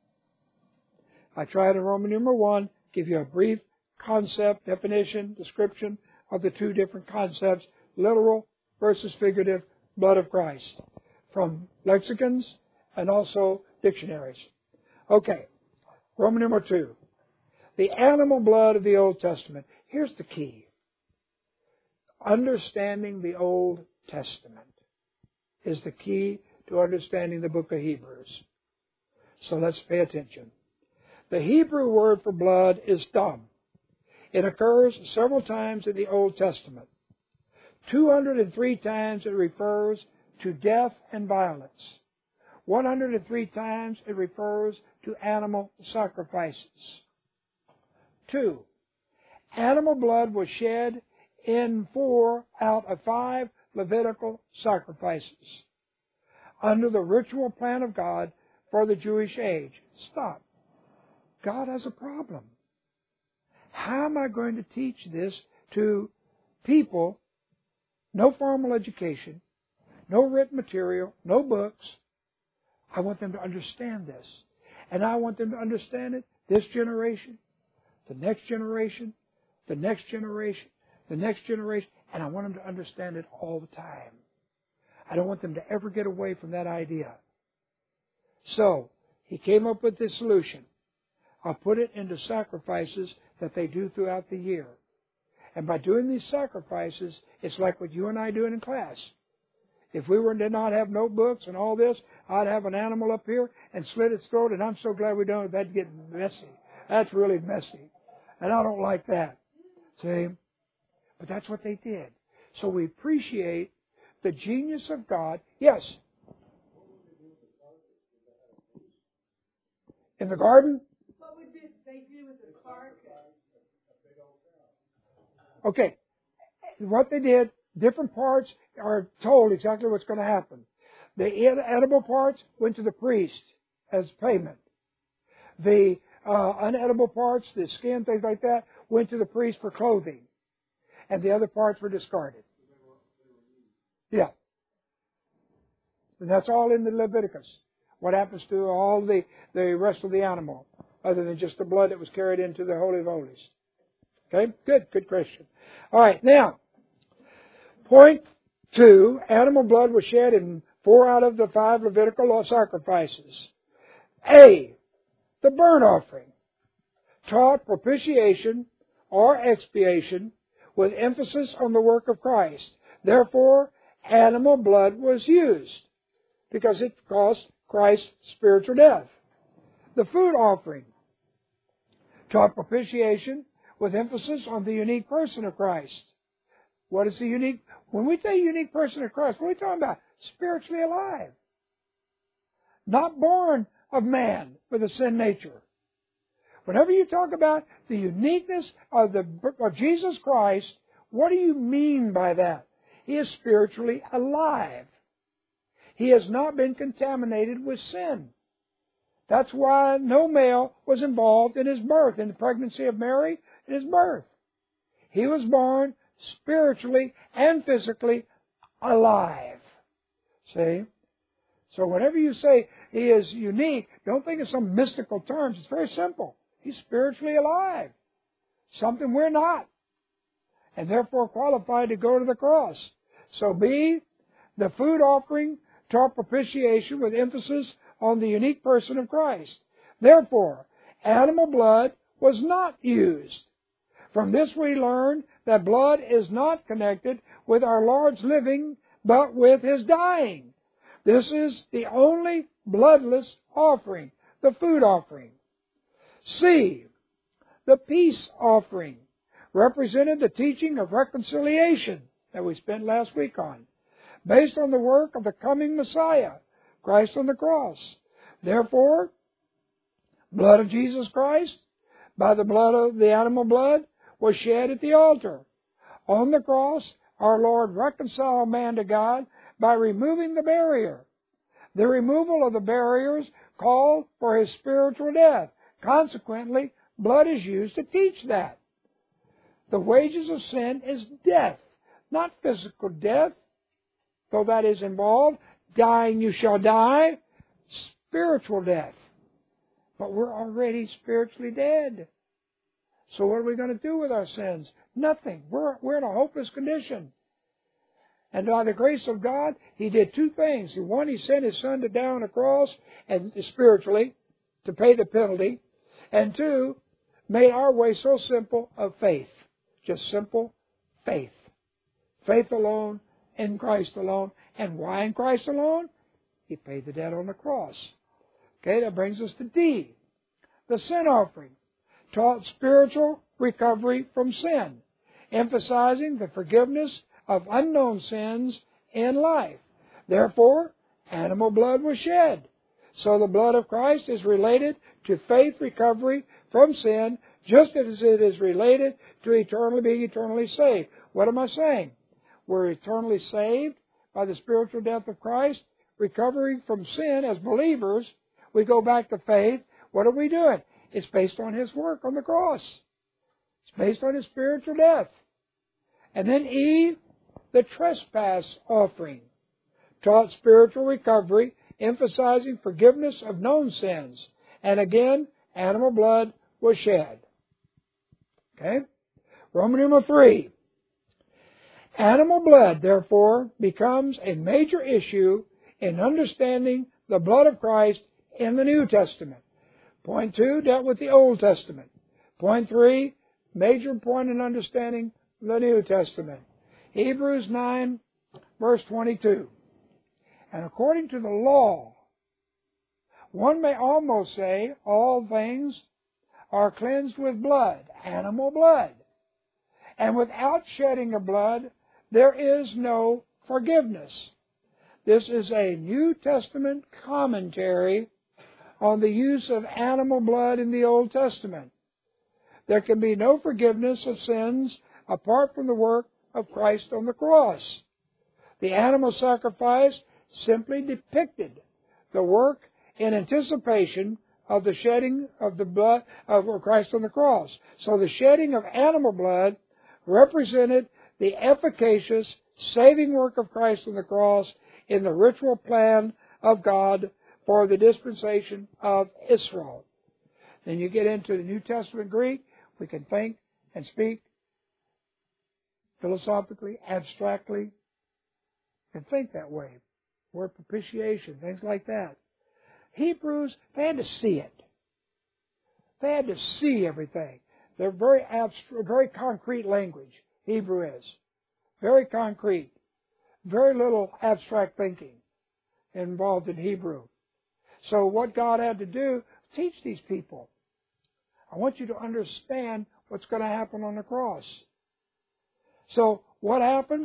I tried in Roman numeral 1, give you a brief concept, definition, description of the 2 different concepts, literal versus figurative, blood of Christ, from lexicons and also dictionaries. Okay, Roman numeral 2. The animal blood of the Old Testament. Here's the key. Understanding the Old Testament is the key to understanding the book of Hebrews. So let's pay attention. The Hebrew word for blood is dam. It occurs several times in the Old Testament. 203 times it refers to death and violence. 103 times it refers to animal sacrifices. 2. Animal blood was shed in 4 out of 5 Levitical sacrifices under the ritual plan of God for the Jewish age. Stop. God has a problem. How am I going to teach this to people? No formal education, no written material, no books. I want them to understand this. And I want them to understand it this generation, the next generation, the next generation, the next generation. And I want them to understand it all the time. I don't want them to ever get away from that idea. So, he came up with this solution. I'll put it into sacrifices that they do throughout the year. And by doing these sacrifices, it's like what you and I do in class. If we did not have notebooks and all this, I'd have an animal up here and slit its throat, and I'm so glad we don't. That'd get messy. That's really messy. And I don't like that. See? But that's what they did. So we appreciate the genius of God. Yes? In the garden? What would they do with the carcass? Okay. What they did, different parts are told exactly what's going to happen. The edible parts went to the priest as payment. The unedible parts, the skin, things like that, went to the priest for clothing. And the other parts were discarded. Yeah. And that's all in the Leviticus. What happens to all the rest of the animal, other than just the blood that was carried into the Holy of Holies. Okay? Good question. All right, now, point 2, animal blood was shed in 4 out of the 5 Levitical sacrifices. A, the burnt offering, taught propitiation or expiation with emphasis on the work of Christ. Therefore, animal blood was used because it caused Christ's spiritual death. The food offering taught propitiation with emphasis on the unique person of Christ. What is the unique? When we say unique person of Christ, what are we talking about? Spiritually alive. Not born of man with a sin nature. Whenever you talk about the uniqueness of Jesus Christ, what do you mean by that? He is spiritually alive. He has not been contaminated with sin. That's why no male was involved in his birth, in the pregnancy of Mary, in his birth. He was born spiritually and physically alive. See? So whenever you say he is unique, don't think of some mystical terms. It's very simple. He's spiritually alive. Something we're not. And therefore qualified to go to the cross. So B, the food offering taught propitiation with emphasis on the unique person of Christ. Therefore, animal blood was not used. From this we learn that blood is not connected with our Lord's living, but with His dying. This is the only bloodless offering, the food offering. C, the peace offering, represented the teaching of reconciliation that we spent last week on, based on the work of the coming Messiah, Christ on the cross. Therefore, blood of Jesus Christ, by the blood of the animal blood, was shed at the altar. On the cross, our Lord reconciled man to God by removing the barrier. The removal of the barriers called for His spiritual death. Consequently, blood is used to teach that. The wages of sin is death, not physical death, though that is involved. Dying you shall die. Spiritual death. But we're already spiritually dead. So what are we going to do with our sins? Nothing. We're in a hopeless condition. And by the grace of God, He did 2 things. One, He sent His Son to die on the cross, and spiritually, to pay the penalty. And 2, made our way so simple of faith. Just simple faith. Faith alone, in Christ alone. And why in Christ alone? He paid the debt on the cross. Okay, that brings us to D. The sin offering taught spiritual recovery from sin, emphasizing the forgiveness of unknown sins in life. Therefore, animal blood was shed. So the blood of Christ is related to faith recovery from sin, just as it is related to being eternally saved. What am I saying? We're eternally saved by the spiritual death of Christ, recovering from sin as believers. We go back to faith. What are we doing? It's based on His work on the cross. It's based on His spiritual death. And then E, the trespass offering, taught spiritual recovery, emphasizing forgiveness of known sins. And again, animal blood was shed. Okay? Roman numeral 3. Animal blood, therefore, becomes a major issue in understanding the blood of Christ in the New Testament. Point 2 dealt with the Old Testament. Point 3, major point in understanding the New Testament. Hebrews 9, verse 22. And according to the law, one may almost say all things are cleansed with blood, animal blood. And without shedding of blood, there is no forgiveness. This is a New Testament commentary on the use of animal blood in the Old Testament. There can be no forgiveness of sins apart from the work of Christ on the cross. The animal sacrifice simply depicted the work in anticipation of the shedding of the blood of Christ on the cross. So the shedding of animal blood represented the efficacious saving work of Christ on the cross in the ritual plan of God for the dispensation of Israel. Then you get into the New Testament Greek, we can think and speak philosophically, abstractly, and think that way. Word propitiation, things like that. Hebrews, they had to see it. They had to see everything. They're very abstract, very concrete language, Hebrew is. Very concrete. Very little abstract thinking involved in Hebrew. So what God had to do, teach these people. I want you to understand what's going to happen on the cross. So what happened?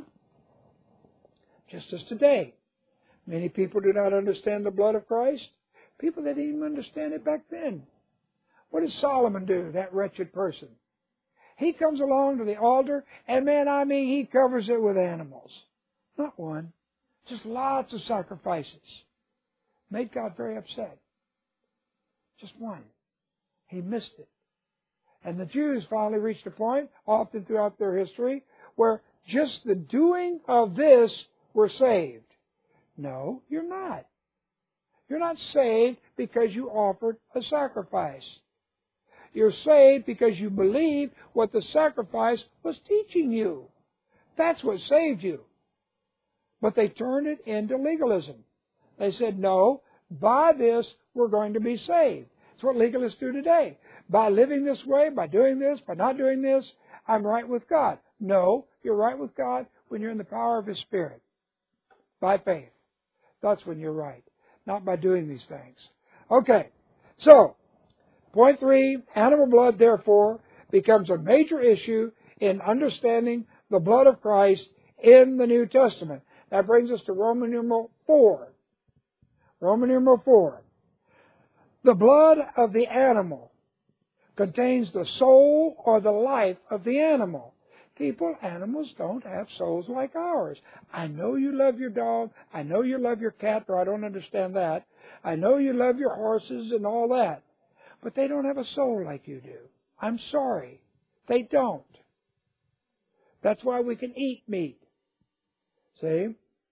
Just as today. Many people do not understand the blood of Christ. People that didn't even understand it back then. What does Solomon do, that wretched person? He comes along to the altar, and man, I mean, he covers it with animals. Not one. Just lots of sacrifices. Made God very upset. Just one. He missed it. And the Jews finally reached a point, often throughout their history, where just the doing of this were saved. No, you're not. You're not saved because you offered a sacrifice. You're saved because you believed what the sacrifice was teaching you. That's what saved you. But they turned it into legalism. They said, no, by this we're going to be saved. That's what legalists do today. By living this way, by doing this, by not doing this, I'm right with God. No, you're right with God when you're in the power of His Spirit. By faith. That's when you're right. Not by doing these things. Okay. So, point 3, animal blood, therefore, becomes a major issue in understanding the blood of Christ in the New Testament. That brings us to Roman numeral 4. Roman numeral 4. The blood of the animal contains the soul or the life of the animal. People, animals don't have souls like ours. I know you love your dog. I know you love your cat, though I don't understand that. I know you love your horses and all that. But they don't have a soul like you do. I'm sorry. They don't. That's why we can eat meat. See?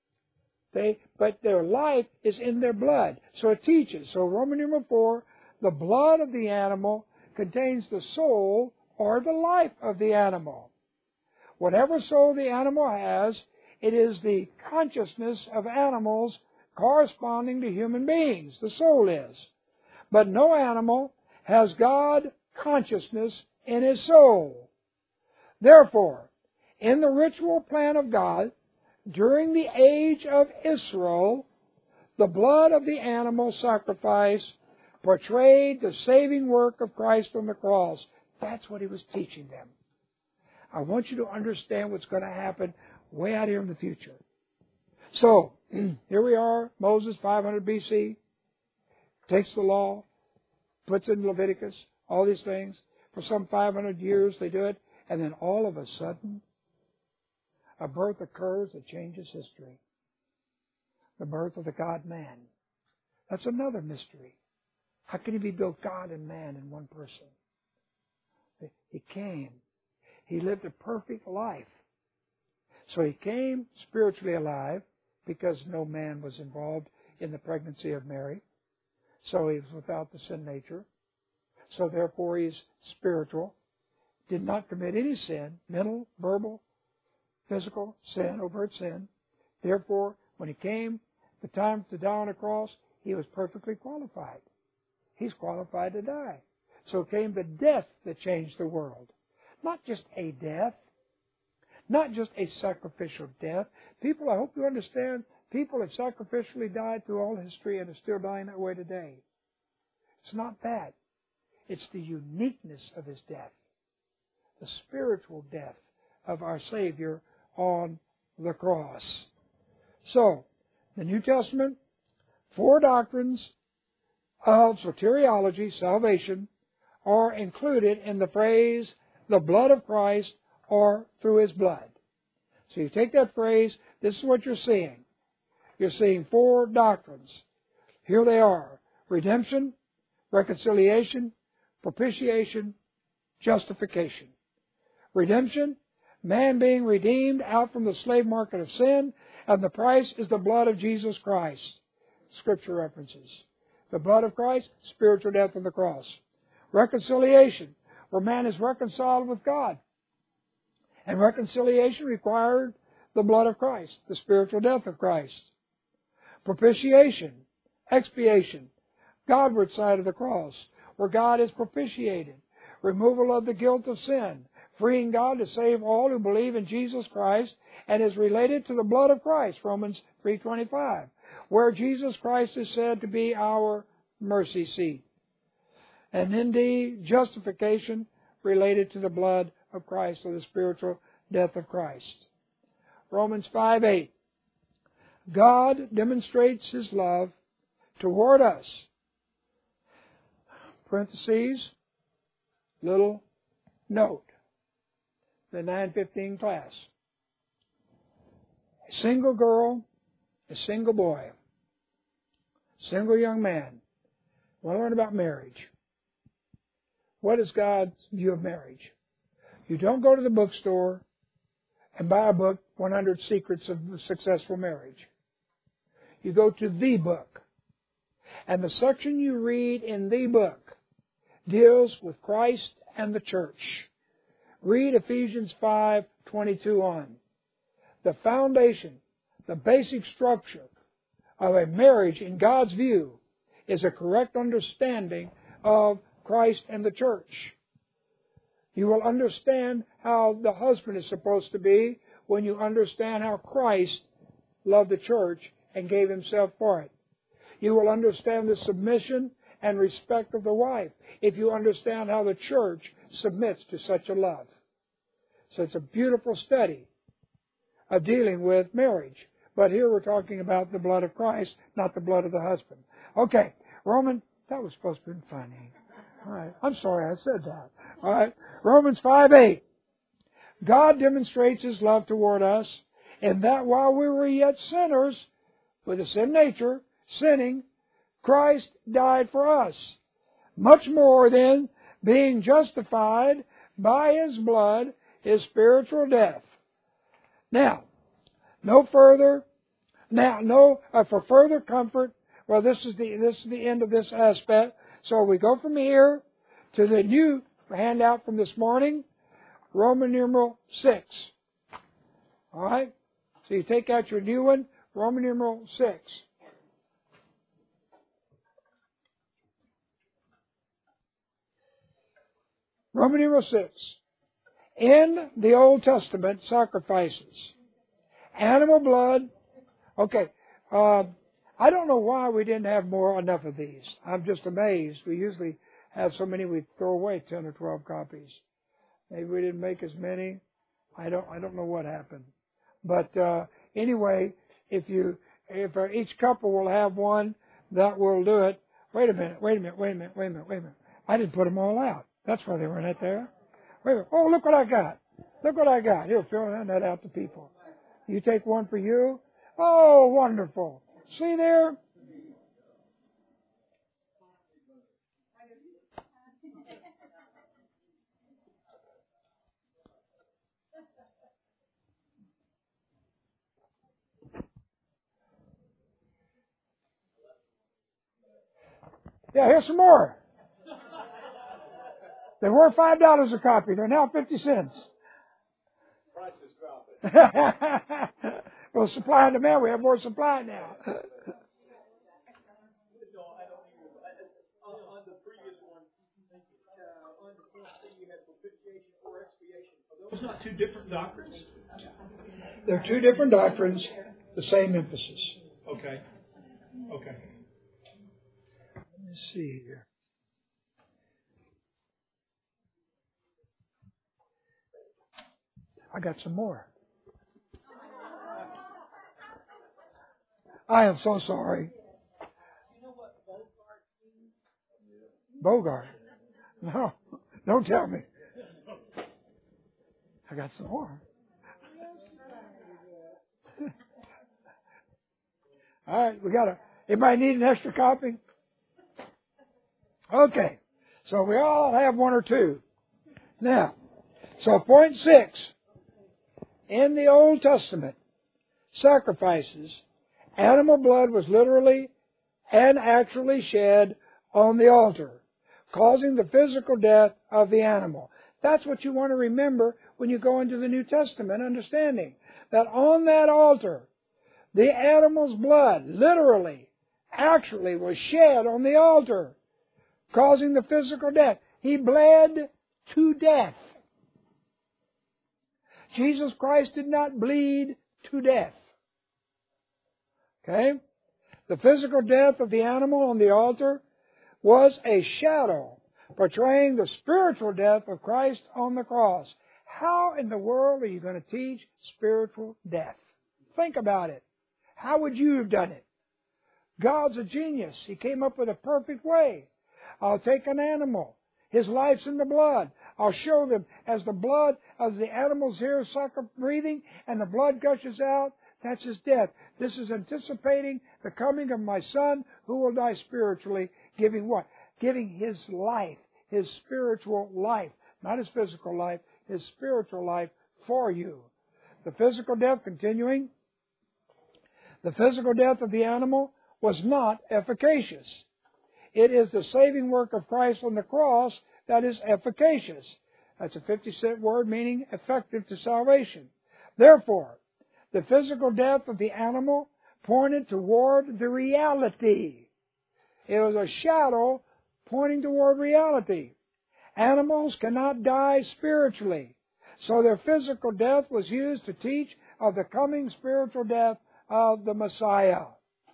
But their life is in their blood. So it teaches. So Roman numeral 4, the blood of the animal contains the soul or the life of the animal. Whatever soul the animal has, it is the consciousness of animals corresponding to human beings. The soul is. But no animal has God consciousness in his soul. Therefore, in the ritual plan of God, during the age of Israel, the blood of the animal sacrifice portrayed the saving work of Christ on the cross. That's what he was teaching them. I want you to understand what's going to happen way out here in the future. So, here we are, Moses, 500 BC, takes the law, puts it in Leviticus, all these things. For some 500 years they do it, and then all of a sudden, a birth occurs that changes history. The birth of the God-man. That's another mystery. How can he be both God and man in one person? He came. He lived a perfect life. So he came spiritually alive because no man was involved in the pregnancy of Mary. So he was without the sin nature. So therefore he's spiritual. Did not commit any sin, mental, verbal, physical sin, overt sin. Therefore, when he came, the time to die on the cross, he was perfectly qualified. He's qualified to die. So came the death that changed the world. Not just a death. Not just a sacrificial death. People, I hope you understand, people have sacrificially died through all history and are still dying that way today. It's not that. It's the uniqueness of his death. The spiritual death of our Savior on the cross. So, the New Testament, 4 doctrines of soteriology, salvation, are included in the phrase, the blood of Christ, or through his blood. So you take that phrase, this is what you're seeing. you're seeing 4 doctrines. Here they are: redemption, reconciliation, propitiation, justification. Redemption, man being redeemed out from the slave market of sin, and the price is the blood of Jesus Christ. Scripture references. The blood of Christ, spiritual death on the cross. Reconciliation, where man is reconciled with God. And reconciliation required the blood of Christ, the spiritual death of Christ. Propitiation, expiation, Godward side of the cross, where God is propitiated. Removal of the guilt of sin, freeing God to save all who believe in Jesus Christ, and is related to the blood of Christ, Romans 3:25, where Jesus Christ is said to be our mercy seat. And then D, justification, related to the blood of Christ, or the spiritual death of Christ. Romans 5:8. God demonstrates His love toward us. Parentheses, little note. The 9:15 class. A single girl, a single boy, single young man want to learn about marriage. What is God's view of marriage? You don't go to the bookstore and buy a book, 100 Secrets of a Successful Marriage. You go to the book. And the section you read in the book deals with Christ and the church. Read Ephesians 5:22 on. The foundation, the basic structure of a marriage in God's view is a correct understanding of Christ and the church. You will understand how the husband is supposed to be when you understand how Christ loved the church and gave Himself for it. You will understand the submission and respect of the wife if you understand how the church submits to such a love. So it's a beautiful study of dealing with marriage. But here we're talking about the blood of Christ, not the blood of the husband. Okay, that was supposed to be funny. All right, I'm sorry I said that. All right, Romans 5:8. God demonstrates His love toward us in that while we were yet sinners, with a sin nature, sinning, Christ died for us. Much more then, being justified by His blood, His spiritual death. Now, for further comfort, well, this is the end of this aspect. So we go from here to the new handout from this morning, Roman numeral 6. All right? So you take out your new one, Roman numeral 6. Roman numeral 6. In the Old Testament, sacrifices. Animal blood. Okay. I don't know why we didn't have enough of these. I'm just amazed. We usually have so many we throw away 10 or 12 copies. Maybe we didn't make as many. I don't know what happened. But anyway, if each couple will have one, that will do it. Wait a minute. I didn't put them all out. That's why they weren't out there. Wait a minute. Oh, look what I got. Here, Phil, hand that out to people. You take one for you. Oh, wonderful. See there? Yeah, here's some more. They were $5 a copy. They're now 50 cents. Price is dropping. Well, supply and demand. We have more supply now. On the previous one, on the first thing you had propitiation or expiation. Are those not two different doctrines? They're two different doctrines, the same emphasis. Okay. Let's see here. I got some more. I am so sorry. You know what Bogart means? Bogart? No, don't tell me. I got some more. All right, anybody need an extra copy? Okay, so we all have one or two. Now, so point 6, in the Old Testament, sacrifices, animal blood was literally and actually shed on the altar, causing the physical death of the animal. That's what you want to remember when you go into the New Testament, understanding that on that altar, the animal's blood literally, actually was shed on the altar, causing the physical death. He bled to death. Jesus Christ did not bleed to death. Okay? The physical death of the animal on the altar was a shadow portraying the spiritual death of Christ on the cross. How in the world are you going to teach spiritual death? Think about it. How would you have done it? God's a genius. He came up with a perfect way. I'll take an animal. His life's in the blood. I'll show them as the animal's here breathing and the blood gushes out, that's his death. This is anticipating the coming of my Son who will die spiritually, giving what? Giving his life, his spiritual life, not his physical life, his spiritual life for you. The physical death, continuing, the physical death of the animal was not efficacious. It is the saving work of Christ on the cross that is efficacious. That's a 50-cent word meaning effective to salvation. Therefore, the physical death of the animal pointed toward the reality. It was a shadow pointing toward reality. Animals cannot die spiritually, so their physical death was used to teach of the coming spiritual death of the Messiah.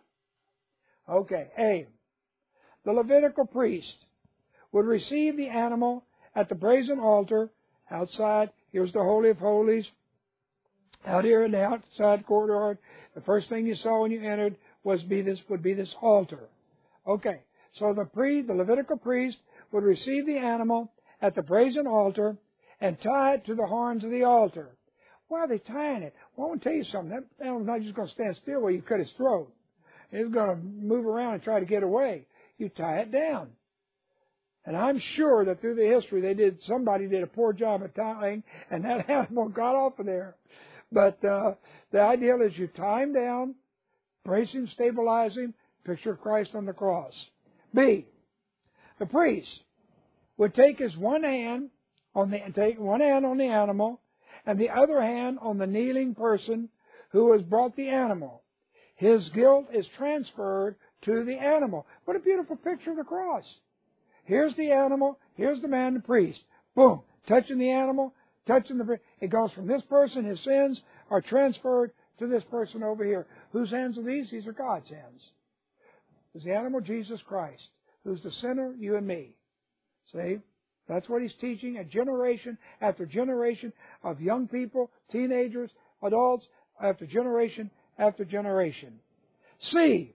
Okay, A. The Levitical priest would receive the animal at the brazen altar outside. Here's the Holy of Holies. Out here in the outside courtyard, the first thing you saw when you entered would be this altar. Okay, so the Levitical priest would receive the animal at the brazen altar and tie it to the horns of the altar. Why are they tying it? Well, I want to tell you something. That animal's not just going to stand still where you cut its throat. It's going to move around and try to get away. You tie it down. And I'm sure that through the history somebody did a poor job of tying, and that animal got off of there. But the idea is you tie him down, brace him, stabilize him, picture of Christ on the cross. B. The priest would take one hand on the animal and the other hand on the kneeling person who has brought the animal. His guilt is transferred to the animal. What a beautiful picture of the cross. Here's the animal, here's the man, the priest. Boom, touching the animal, touching the priest. It goes from this person, his sins are transferred to this person over here. Whose hands are these? These are God's hands. There's the animal, Jesus Christ. Who's the sinner? You and me. See? That's what he's teaching, a generation after generation of young people, teenagers, adults, after generation after generation. C.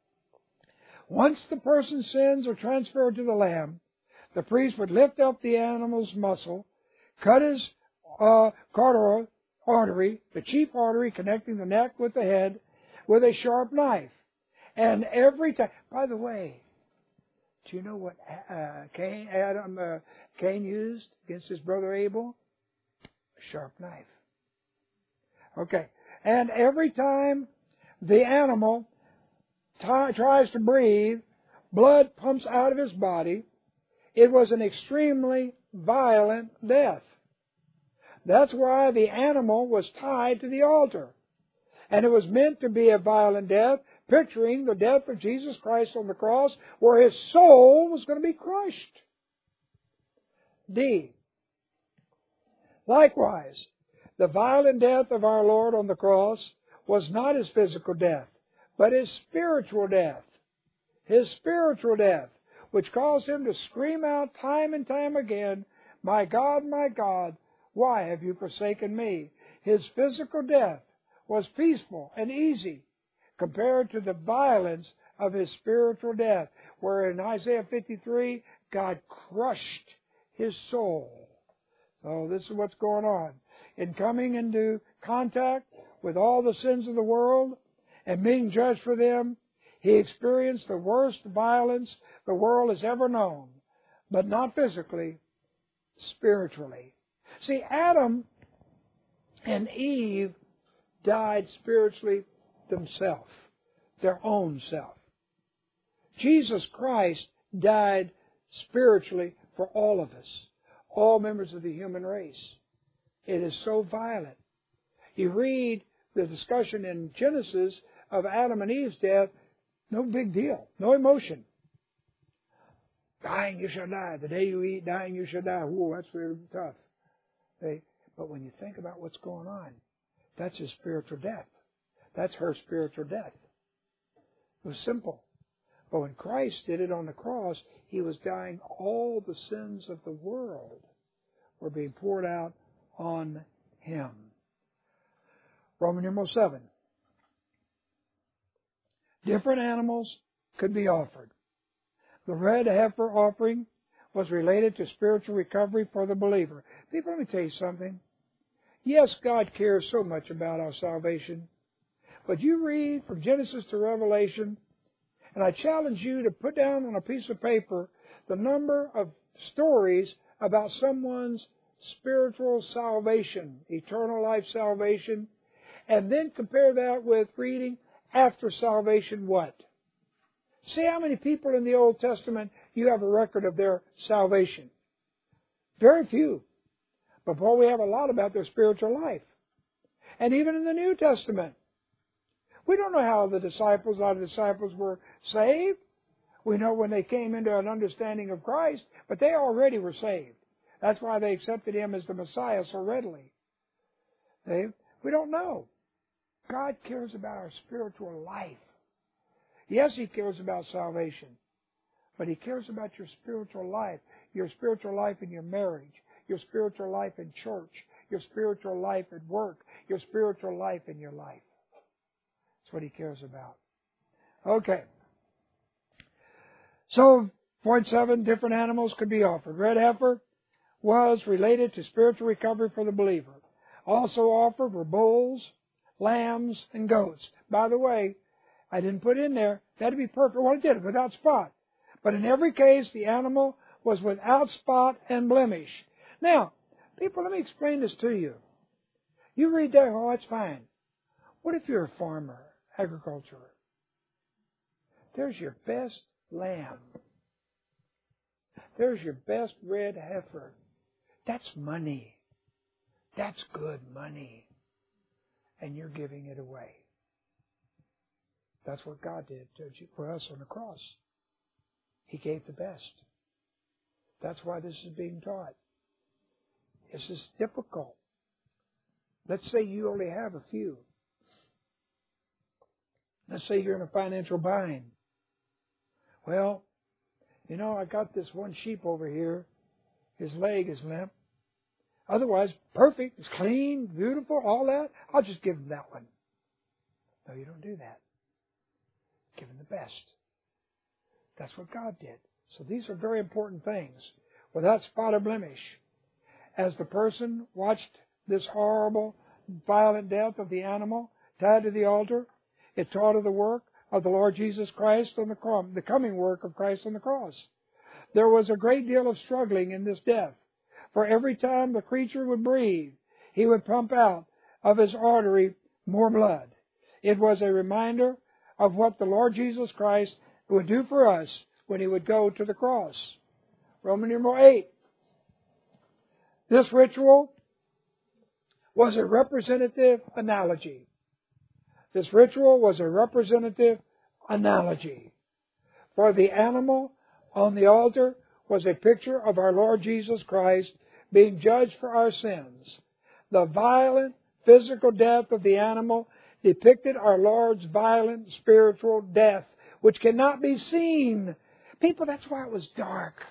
Once the person's sins are transferred to the lamb, the priest would lift up the animal's muscle, cut his carotid artery, the chief artery connecting the neck with the head, with a sharp knife. And every time, by the way, do you know what Cain used against his brother Abel? A sharp knife. Okay. And every time the animal tries to breathe, blood pumps out of his body. It was an extremely violent death. That's why the animal was tied to the altar. And it was meant to be a violent death, picturing the death of Jesus Christ on the cross, where his soul was going to be crushed. D. Likewise, the violent death of our Lord on the cross was not his physical death, but his spiritual death. His spiritual death, which caused him to scream out time and time again, my God, why have you forsaken me? His physical death was peaceful and easy compared to the violence of his spiritual death, where in Isaiah 53, God crushed his soul. So this is what's going on. In coming into contact with all the sins of the world, and being judged for them, he experienced the worst violence the world has ever known, but not physically, spiritually. See, Adam and Eve died spiritually themselves, their own self. Jesus Christ died spiritually for all of us, all members of the human race. It is so violent. You read the discussion in Genesis of Adam and Eve's death, no big deal, no emotion. Dying, you shall die. The day you eat, dying, you shall die. Whoa, that's really tough. But when you think about what's going on, that's his spiritual death. That's her spiritual death. It was simple. But when Christ did it on the cross, he was dying. All the sins of the world were being poured out on him. Roman numeral 7. Different animals could be offered. The red heifer offering was related to spiritual recovery for the believer. People, let me tell you something. Yes, God cares so much about our salvation. But you read from Genesis to Revelation, and I challenge you to put down on a piece of paper the number of stories about someone's spiritual salvation, eternal life salvation, and then compare that with reading after salvation what? See how many people in the Old Testament you have a record of their salvation. Very few. But boy, we have a lot about their spiritual life. And even in the New Testament, we don't know how the disciples were saved. We know when they came into an understanding of Christ, but they already were saved. That's why they accepted Him as the Messiah so readily. We don't know. God cares about our spiritual life. Yes, He cares about salvation, but He cares about your spiritual life in your marriage, your spiritual life in church, your spiritual life at work, your spiritual life in your life. That's what He cares about. Okay. So, point 7, different animals could be offered. Red heifer was related to spiritual recovery for the believer. Also offered were bulls, lambs, and goats. By the way, I didn't put in there, that had to be perfect. Well, it did, without spot. But in every case, the animal was without spot and blemish. Now, people, let me explain this to you. You read that, oh, that's fine. What if you're a farmer, agriculturer? There's your best lamb. There's your best red heifer. That's money. That's good money. And you're giving it away. That's what God did for us on the cross. He gave the best. That's why this is being taught. This is difficult. Let's say you only have a few. Let's say you're in a financial bind. Well, you know, I got this one sheep over here. His leg is limp. Otherwise, perfect. It's clean, beautiful, all that. I'll just give him that one. No, you don't do that. Give him the best. That's what God did. So these are very important things. Without spot or blemish. As the person watched this horrible, violent death of the animal tied to the altar, it taught of the work of the Lord Jesus Christ on the cross, the coming work of Christ on the cross. There was a great deal of struggling in this death. For every time the creature would breathe, he would pump out of his artery more blood. It was a reminder of what the Lord Jesus Christ would do for us when He would go to the cross. Roman numeral 8. This ritual was a representative analogy. This ritual was a representative analogy. For the animal on the altar was a picture of our Lord Jesus Christ being judged for our sins. The violent physical death of the animal depicted our Lord's violent spiritual death, which cannot be seen. People, that's why it was dark.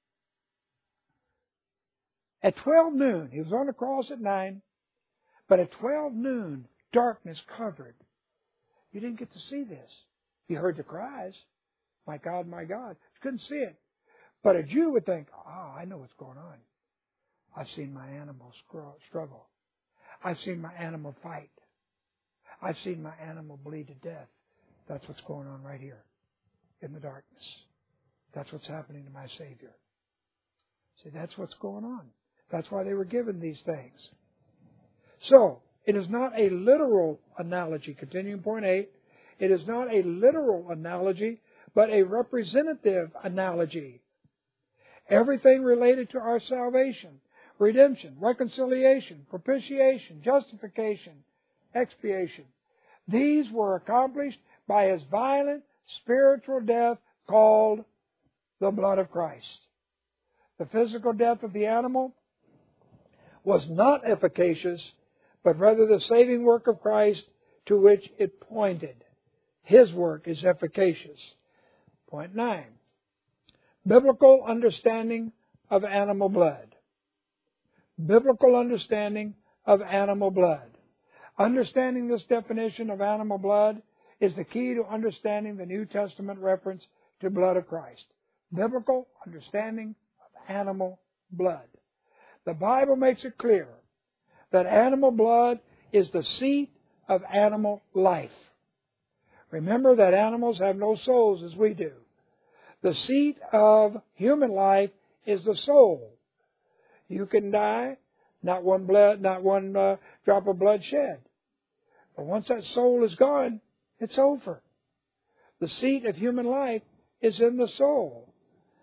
At 12 noon, He was on the cross at 9, but at 12 noon, darkness covered. You didn't get to see this. You heard the cries, my God, my God. You couldn't see it. But a Jew would think, I know what's going on. I've seen my animal struggle. I've seen my animal fight. I've seen my animal bleed to death. That's what's going on right here in the darkness. That's what's happening to my Savior. See, that's what's going on. That's why they were given these things. So, it is not a literal analogy. Continuing point 8. It is not a literal analogy, but a representative analogy. Everything related to our salvation, redemption, reconciliation, propitiation, justification, expiation. These were accomplished by His violent spiritual death called the blood of Christ. The physical death of the animal was not efficacious, but rather the saving work of Christ to which it pointed. His work is efficacious. Point 9. Biblical understanding of animal blood. Biblical understanding of animal blood. Understanding this definition of animal blood is the key to understanding the New Testament reference to blood of Christ. Biblical understanding of animal blood. The Bible makes it clear that animal blood is the seat of animal life. Remember that animals have no souls as we do. The seat of human life is the soul. You can die, not one drop of blood shed. But once that soul is gone, it's over. The seat of human life is in the soul.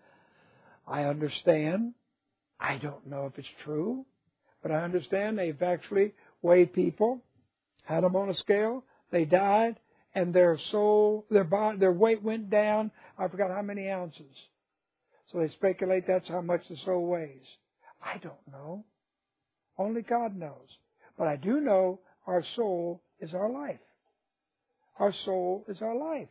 I understand. I don't know if it's true, but I understand they've actually weighed people, had them on a scale, they died, and their soul, their weight went down. I forgot how many ounces. So they speculate that's how much the soul weighs. I don't know. Only God knows. But I do know our soul is our life. Our soul is our life.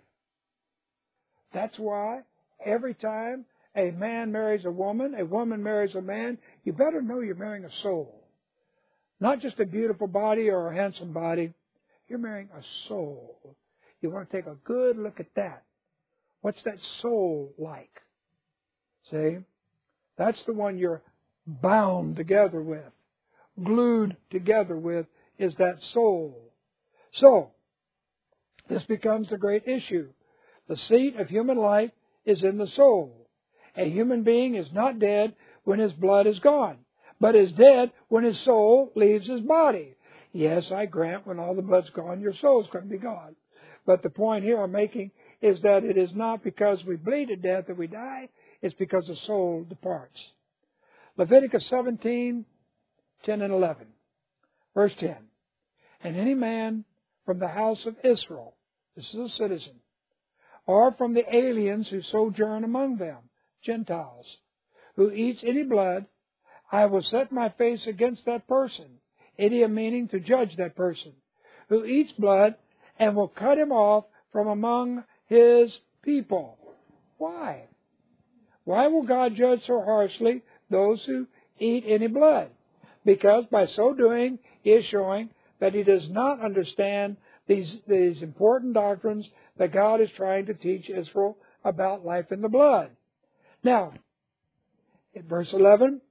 That's why every time a man marries a woman marries a man, you better know you're marrying a soul. Not just a beautiful body or a handsome body. You're marrying a soul. You want to take a good look at that. What's that soul like? See? That's the one you're bound together with. Glued together with is that soul. So, this becomes a great issue. The seat of human life is in the soul. A human being is not dead when his blood is gone, but is dead when his soul leaves his body. Yes, I grant when all the blood's gone, your soul's going to be gone. But the point here I'm making is that it is not because we bleed to death that we die, it's because the soul departs. Leviticus 17, 10 and 11. Verse 10. And any man from the house of Israel, this is a citizen, or from the aliens who sojourn among them, Gentiles, who eats any blood, I will set my face against that person, idiom meaning to judge that person, who eats blood, and will cut him off from among his people. Why? Why will God judge so harshly those who eat any blood? Because by so doing, He is showing that He does not understand these important doctrines that God is trying to teach Israel about life in the blood. Now, in verse 11,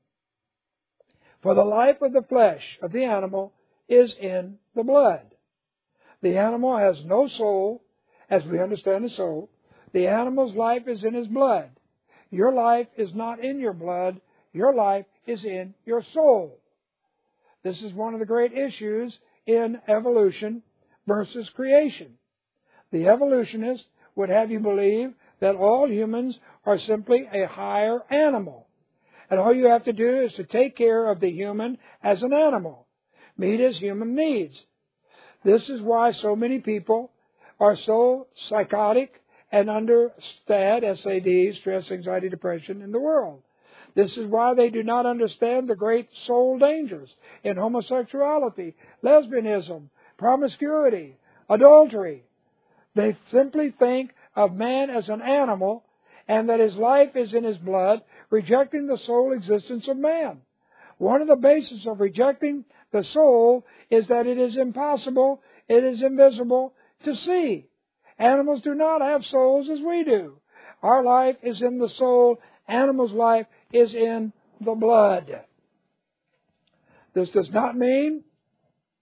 for the life of the flesh of the animal is in the blood. The animal has no soul, as we understand the soul. The animal's life is in his blood. Your life is not in your blood. Your life is in your soul. This is one of the great issues in evolution versus creation. The evolutionist would have you believe that all humans are simply a higher animal. And all you have to do is to take care of the human as an animal. Meet his human needs. This is why so many people are so psychotic and under SAD, stress, anxiety, depression in the world. This is why they do not understand the great soul dangers in homosexuality, lesbianism, promiscuity, adultery. They simply think of man as an animal and that his life is in his blood, rejecting the soul existence of man. One of the bases of rejecting the soul is that it is impossible, it is invisible to see. Animals do not have souls as we do. Our life is in the soul. Animals' life is in the blood. This does not mean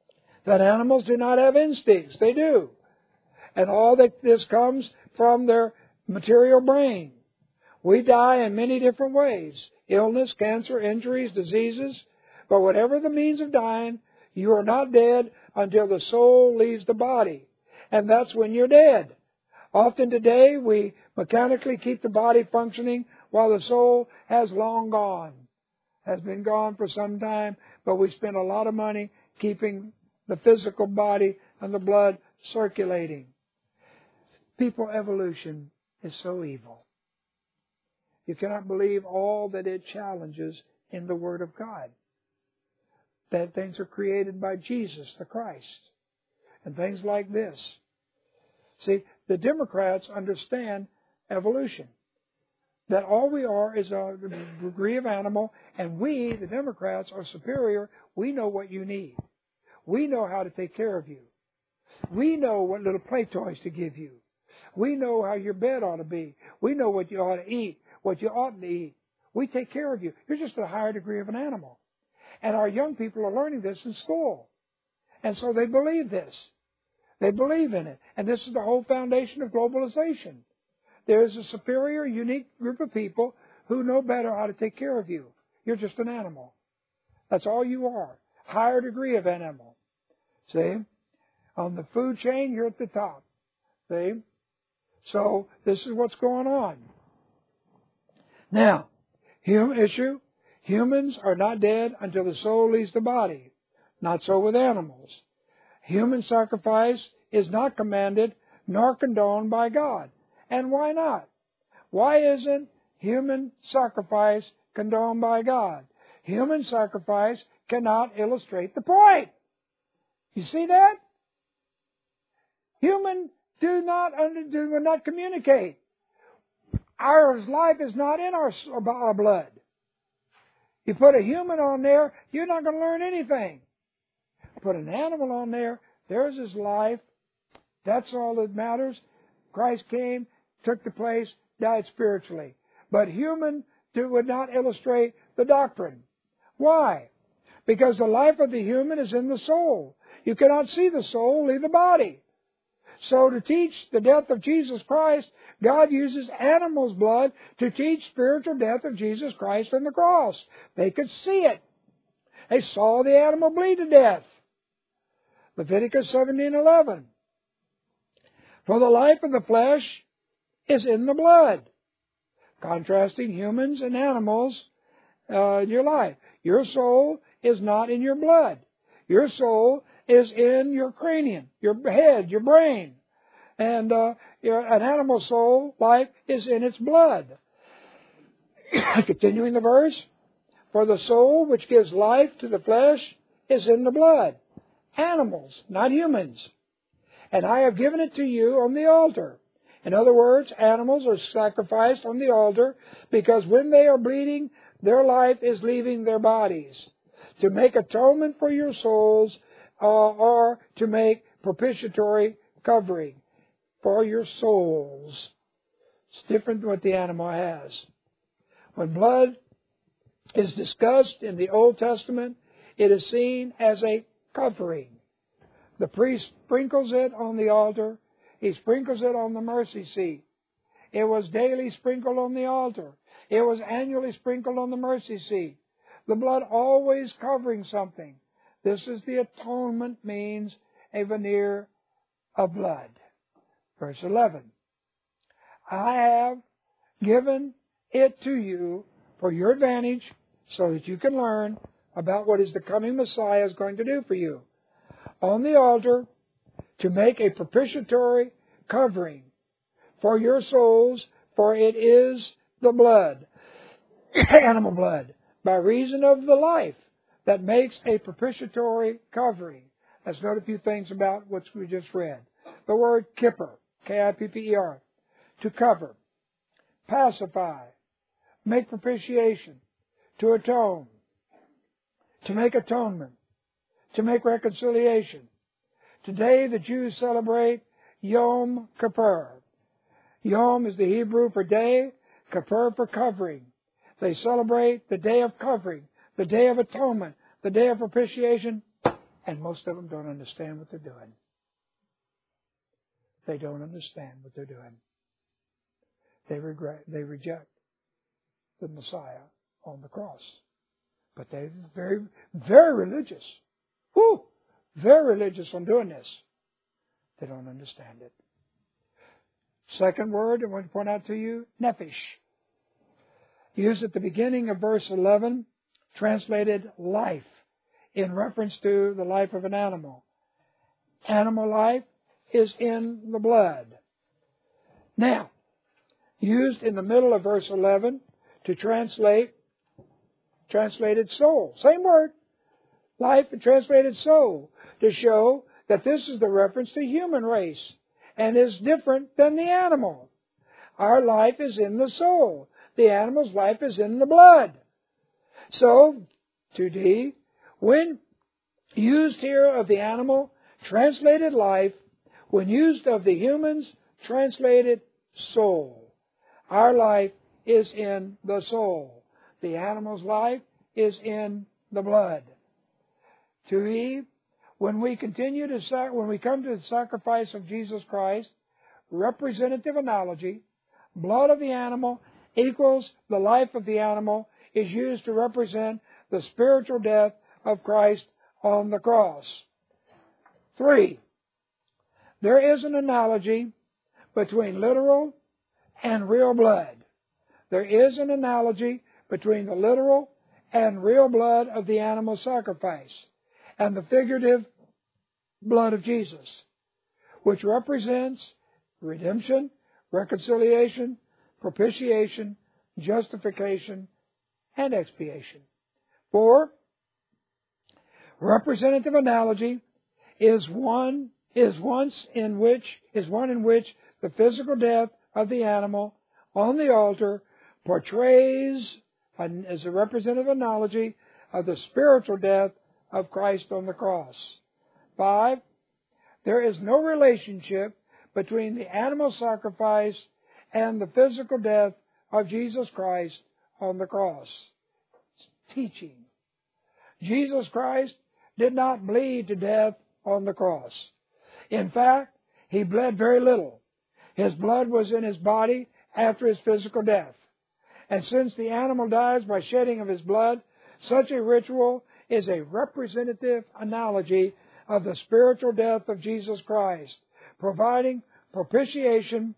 That animals do not have instincts. They do. And all that this comes from their material brain. We die in many different ways. Illness, cancer, injuries, diseases. But whatever the means of dying, you are not dead until the soul leaves the body. And that's when you're dead. Often today, we mechanically keep the body functioning while the soul has long gone. Has been gone for some time, but we spend a lot of money keeping the physical body and the blood circulating. People, evolution is so evil. You cannot believe all that it challenges in the Word of God. That things are created by Jesus, the Christ, and things like this. See, the Democrats understand evolution. That all we are is a degree of animal, and we, the Democrats, are superior. We know what you need. We know how to take care of you. We know what little play toys to give you. We know how your bed ought to be. We know what you ought to eat, what you oughtn't to eat. We take care of you. You're just a higher degree of an animal. And our young people are learning this in school. And so they believe this. They believe in it. And this is the whole foundation of globalization. There is a superior, unique group of people who know better how to take care of you. You're just an animal. That's all you are. Higher degree of animal. See? On the food chain, you're at the top. See? So, this is what's going on. Now, issue. Humans are not dead until the soul leaves the body. Not so with animals. Human sacrifice is not commanded nor condoned by God. And why not? Why isn't human sacrifice condoned by God? Human sacrifice cannot illustrate the point. You see that? Human do not communicate. Our life is not in our blood. You put a human on there, you're not going to learn anything. Put an animal on there, there's his life. That's all that matters. Christ came, took the place, died spiritually. But human would not illustrate the doctrine. Why? Because the life of the human is in the soul. You cannot see the soul leave the body. So to teach the death of Jesus Christ, God uses animals' blood to teach spiritual death of Jesus Christ on the cross. They could see it. They saw the animal bleed to death. Leviticus 17:11. For the life of the flesh is in the blood. Contrasting humans and animals in your life. Your soul is not in your blood. Your soul is in your cranium, your head, your brain. And an animal soul life is in its blood. Continuing the verse. For the soul which gives life to the flesh is in the blood. Animals, not humans. And I have given it to you on the altar. In other words, animals are sacrificed on the altar because when they are bleeding, their life is leaving their bodies. To make atonement for your souls or to make propitiatory covering for your souls. It's different than what the animal has. When blood is discussed in the Old Testament, it is seen as a covering. The priest sprinkles it on the altar. He sprinkles it on the mercy seat. It was daily sprinkled on the altar. It was annually sprinkled on the mercy seat. The blood always covering something. This is the atonement, means a veneer of blood. Verse 11. I have given it to you for your advantage so that you can learn about what is the coming Messiah is going to do for you. On the altar, to make a propitiatory covering for your souls, for it is the blood, animal blood, by reason of the life that makes a propitiatory covering. Let's note a few things about what we just read. The word kipper, K-I-P-P-E-R, to cover, pacify, make propitiation, to atone, to make atonement, to make reconciliation. Today the Jews celebrate Yom Kippur. Yom is the Hebrew for day, Kippur for covering. They celebrate the day of covering, the day of atonement, the day of propitiation And most of them don't understand what they're doing. They don't understand what they're doing. They reject the Messiah on the cross. But they're very, very religious. Woo! Very religious on doing this. They don't understand it. Second word I want to point out to you, nephesh. Used at the beginning of verse 11, translated life, in reference to the life of an animal. Animal life is in the blood. Now, used in the middle of verse 11 to translated soul. Same word. Life and translated soul. To show that this is the reference to human race and is different than the animal. Our life is in the soul. The animal's life is in the blood. So, 2D, when used here of the animal, translated life. When used of the humans, translated soul. Our life is in the soul. The animal's life is in the blood. 2E, when we come to the sacrifice of Jesus Christ, representative analogy, blood of the animal equals the life of the animal is used to represent the spiritual death of Christ on the cross. 3, there is an analogy between literal and real blood. There is an analogy between the literal and real blood of the animal sacrifice and the figurative blood of Jesus, which represents redemption, reconciliation, propitiation, justification, and expiation. 4, representative analogy is one in which the physical death of the animal on the altar portrays as a representative analogy of the spiritual death of Christ on the cross. 5, there is no relationship between the animal sacrifice and the physical death of Jesus Christ on the cross. It's teaching. Jesus Christ did not bleed to death on the cross. In fact, He bled very little. His blood was in His body after His physical death. And since the animal dies by shedding of his blood, such a ritual is a representative analogy of the spiritual death of Jesus Christ, providing propitiation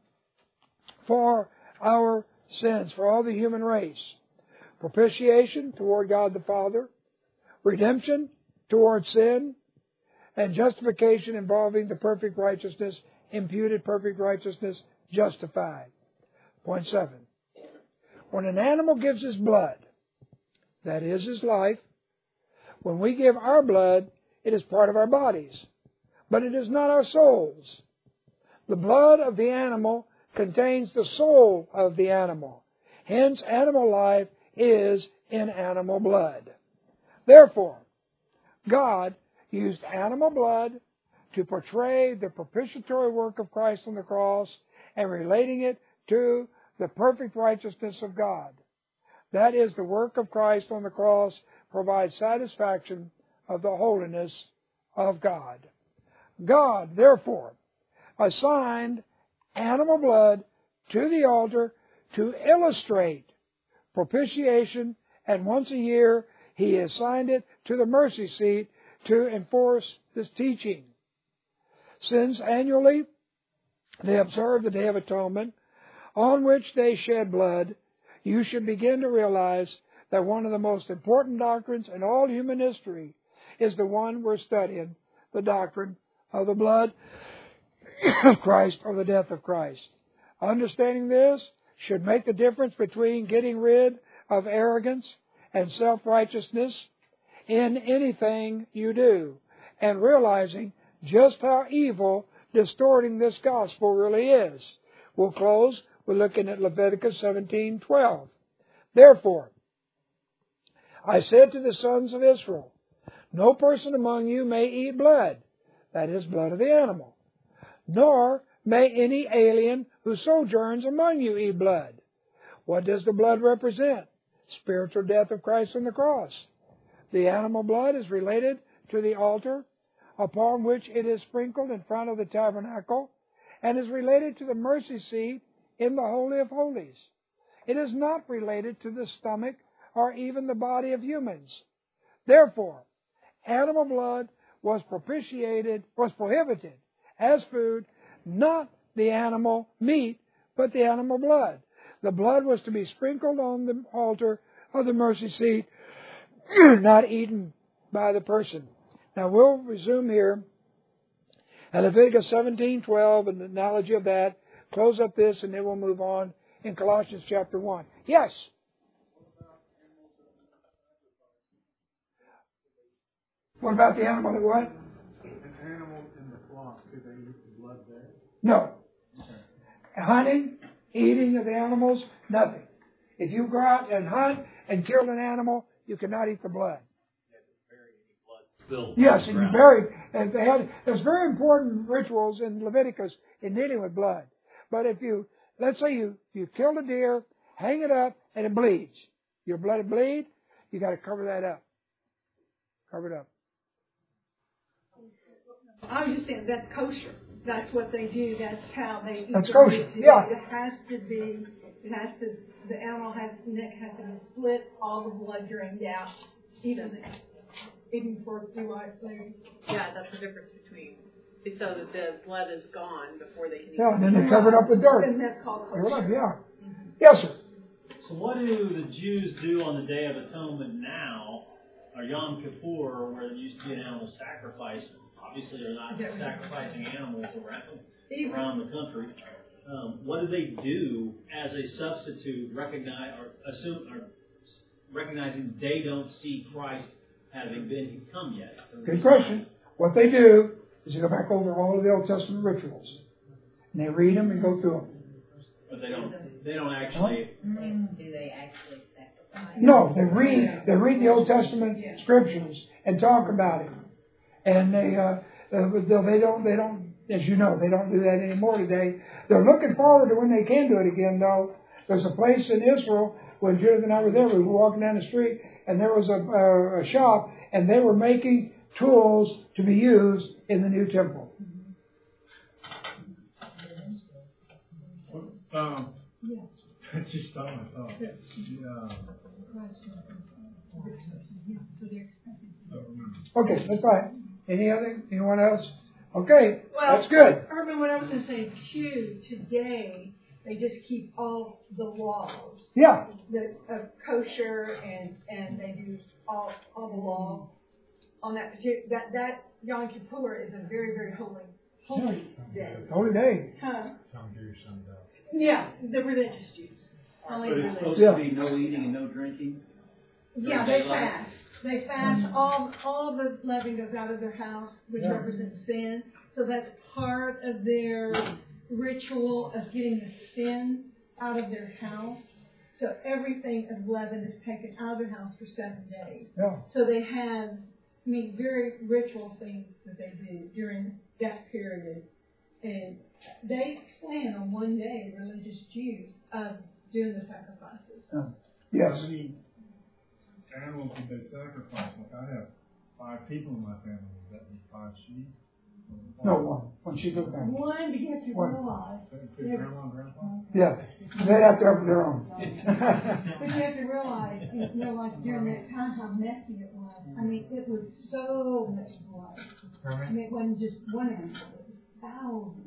for our sins, for all the human race. Propitiation toward God the Father, redemption toward sin, and justification involving the perfect righteousness, imputed perfect righteousness, justified. Point 7. When an animal gives his blood, that is his life, when we give our blood, it is part of our bodies, but it is not our souls. The blood of the animal contains the soul of the animal. Hence, animal life is in animal blood. Therefore, God used animal blood to portray the propitiatory work of Christ on the cross and relating it to the perfect righteousness of God. That is, the work of Christ on the cross provides satisfaction of the holiness of God. God, therefore, assigned animal blood to the altar to illustrate propitiation, and once a year He assigned it to the mercy seat to enforce this teaching. Since annually they observe the Day of Atonement, on which they shed blood, you should begin to realize that one of the most important doctrines in all human history is the one we're studying, the doctrine of the blood of Christ or the death of Christ. Understanding this should make the difference between getting rid of arrogance and self-righteousness in anything you do, and realizing just how evil distorting this gospel really is. We'll close with looking at Leviticus 17:12. Therefore, I said to the sons of Israel, no person among you may eat blood, that is, blood of the animal, nor may any alien who sojourns among you eat blood. What does the blood represent? Spiritual death of Christ on the cross. The animal blood is related to the altar upon which it is sprinkled in front of the tabernacle, and is related to the mercy seat in the Holy of Holies. It is not related to the stomach or even the body of humans. Therefore, animal blood was prohibited as food, not the animal meat, but the animal blood. The blood was to be sprinkled on the altar of the mercy seat, not eaten by the person. Now we'll resume here at Leviticus 17:12, and the analogy of that. Close up this, and then we'll move on in Colossians chapter 1. Yes? What about the animal that what? An animal in the flock, do they eat the blood there? No. Hunting, eating of the animals, nothing. If you go out and hunt and kill an animal, you cannot eat the blood. Yes, and you bury. And they had. There's very important rituals in Leviticus in dealing with blood. But if you, let's say you killed a deer, hang it up, and it bleeds. Your blood bleed, you got to cover that up. Cover it up. I was just saying that's kosher. That's what they do. That's how they eat. That's kosher. Yeah. It has to be. It has to. The animal neck has to be split. All the blood drained out evenly. Even for flavor. Yeah, that's the difference between. So that the blood is gone before they can eat. Yeah, and then they cover it up with dirt. And that's called kosher. Yeah. Yes, sir. So what do the Jews do on the Day of Atonement now, or Yom Kippur, where there used to be an animal sacrifice? Obviously, they're not sacrificing animals around the country. What do they do as a substitute, recognizing they don't see Christ having been come yet? Good question. What they do is they go back over all of the Old Testament rituals, and they read them and go through them. But they don't actually. Do they actually sacrifice? No, they read the Old Testament scriptures and talk about it, and they don't, as you know, they don't do that anymore today. They're looking forward to when they can do it again, though. There's a place in Israel when Judith and I were there. We were walking down the street, and there was a shop, and they were making tools to be used in the new temple. Just thought. Okay, that's fine. Anyone else? Okay, well, that's good. Urban, what I was going to say too, today they just keep all the laws. Yeah. Of kosher and they do all the law on that. That Yom Kippur is a very, very holy day. Holy day. Huh? Yeah, the religious Jews. But it's supposed to be no eating and no drinking? Yeah, they fast. They fast. All the leaven goes out of their house, which represents sin. So that's part of their ritual of getting the sin out of their house. So everything of leaven is taken out of their house for 7 days. Yeah. So they have, very ritual things that they do during that period. And they plan on one day, religious Jews, of doing the sacrifices. Yes. How many animals did they sacrifice? Like I have 5 people in my family. Does that mean 5 sheep? No, one. One sheep at a time. One, but you have to realize. Grandma and grandpa? Yeah. They have to have their own. But you have to realize during that time how messy it was. It was so much blood. It wasn't just one animal. It was thousands.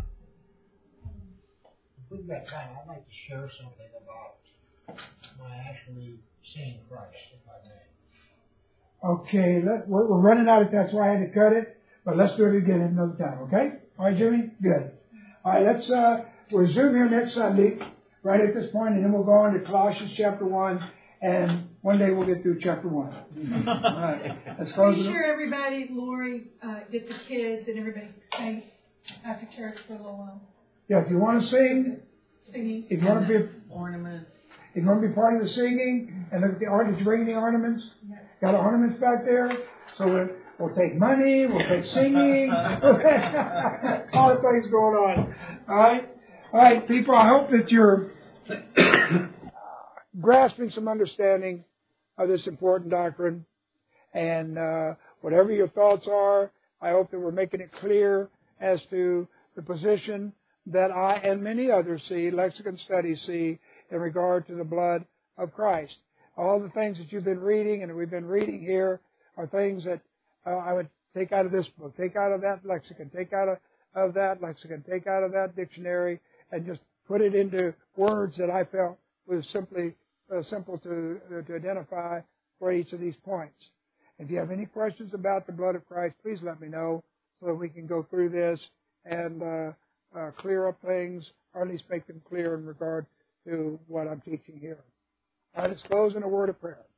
If we've got time, I'd like to share something about my actually seeing Christ, if I may. Okay, we're running out of time, that's why I had to cut it. But let's do it again another time, okay? All right, Jimmy? Good. All right, let's resume here next Sunday, right at this point, and then we'll go on to Colossians chapter 1, and one day we'll get through chapter 1. All right, let's close it. Be sure everybody, Lori, get the kids and everybody sing after church for a little while. Yeah, if you want to sing, Singing. if you want to be Ornaments. if you want to be part of the singing, and look at the ornaments, bring the ornaments. Got ornaments back there, so we'll take money, we'll take singing, all the things going on. All right, people. I hope that you're grasping some understanding of this important doctrine, and whatever your thoughts are, I hope that we're making it clear as to the position that I and many others see, lexicon studies see, in regard to the blood of Christ. All the things that you've been reading and that we've been reading here are things that I would take out of this book, take out of that lexicon, take out of that lexicon, take out of that dictionary, and just put it into words that I felt was simply simple to identify for each of these points. If you have any questions about the blood of Christ, please let me know so that we can go through this and clear up things, or at least make them clear in regard to what I'm teaching here. Let's close in a word of prayer.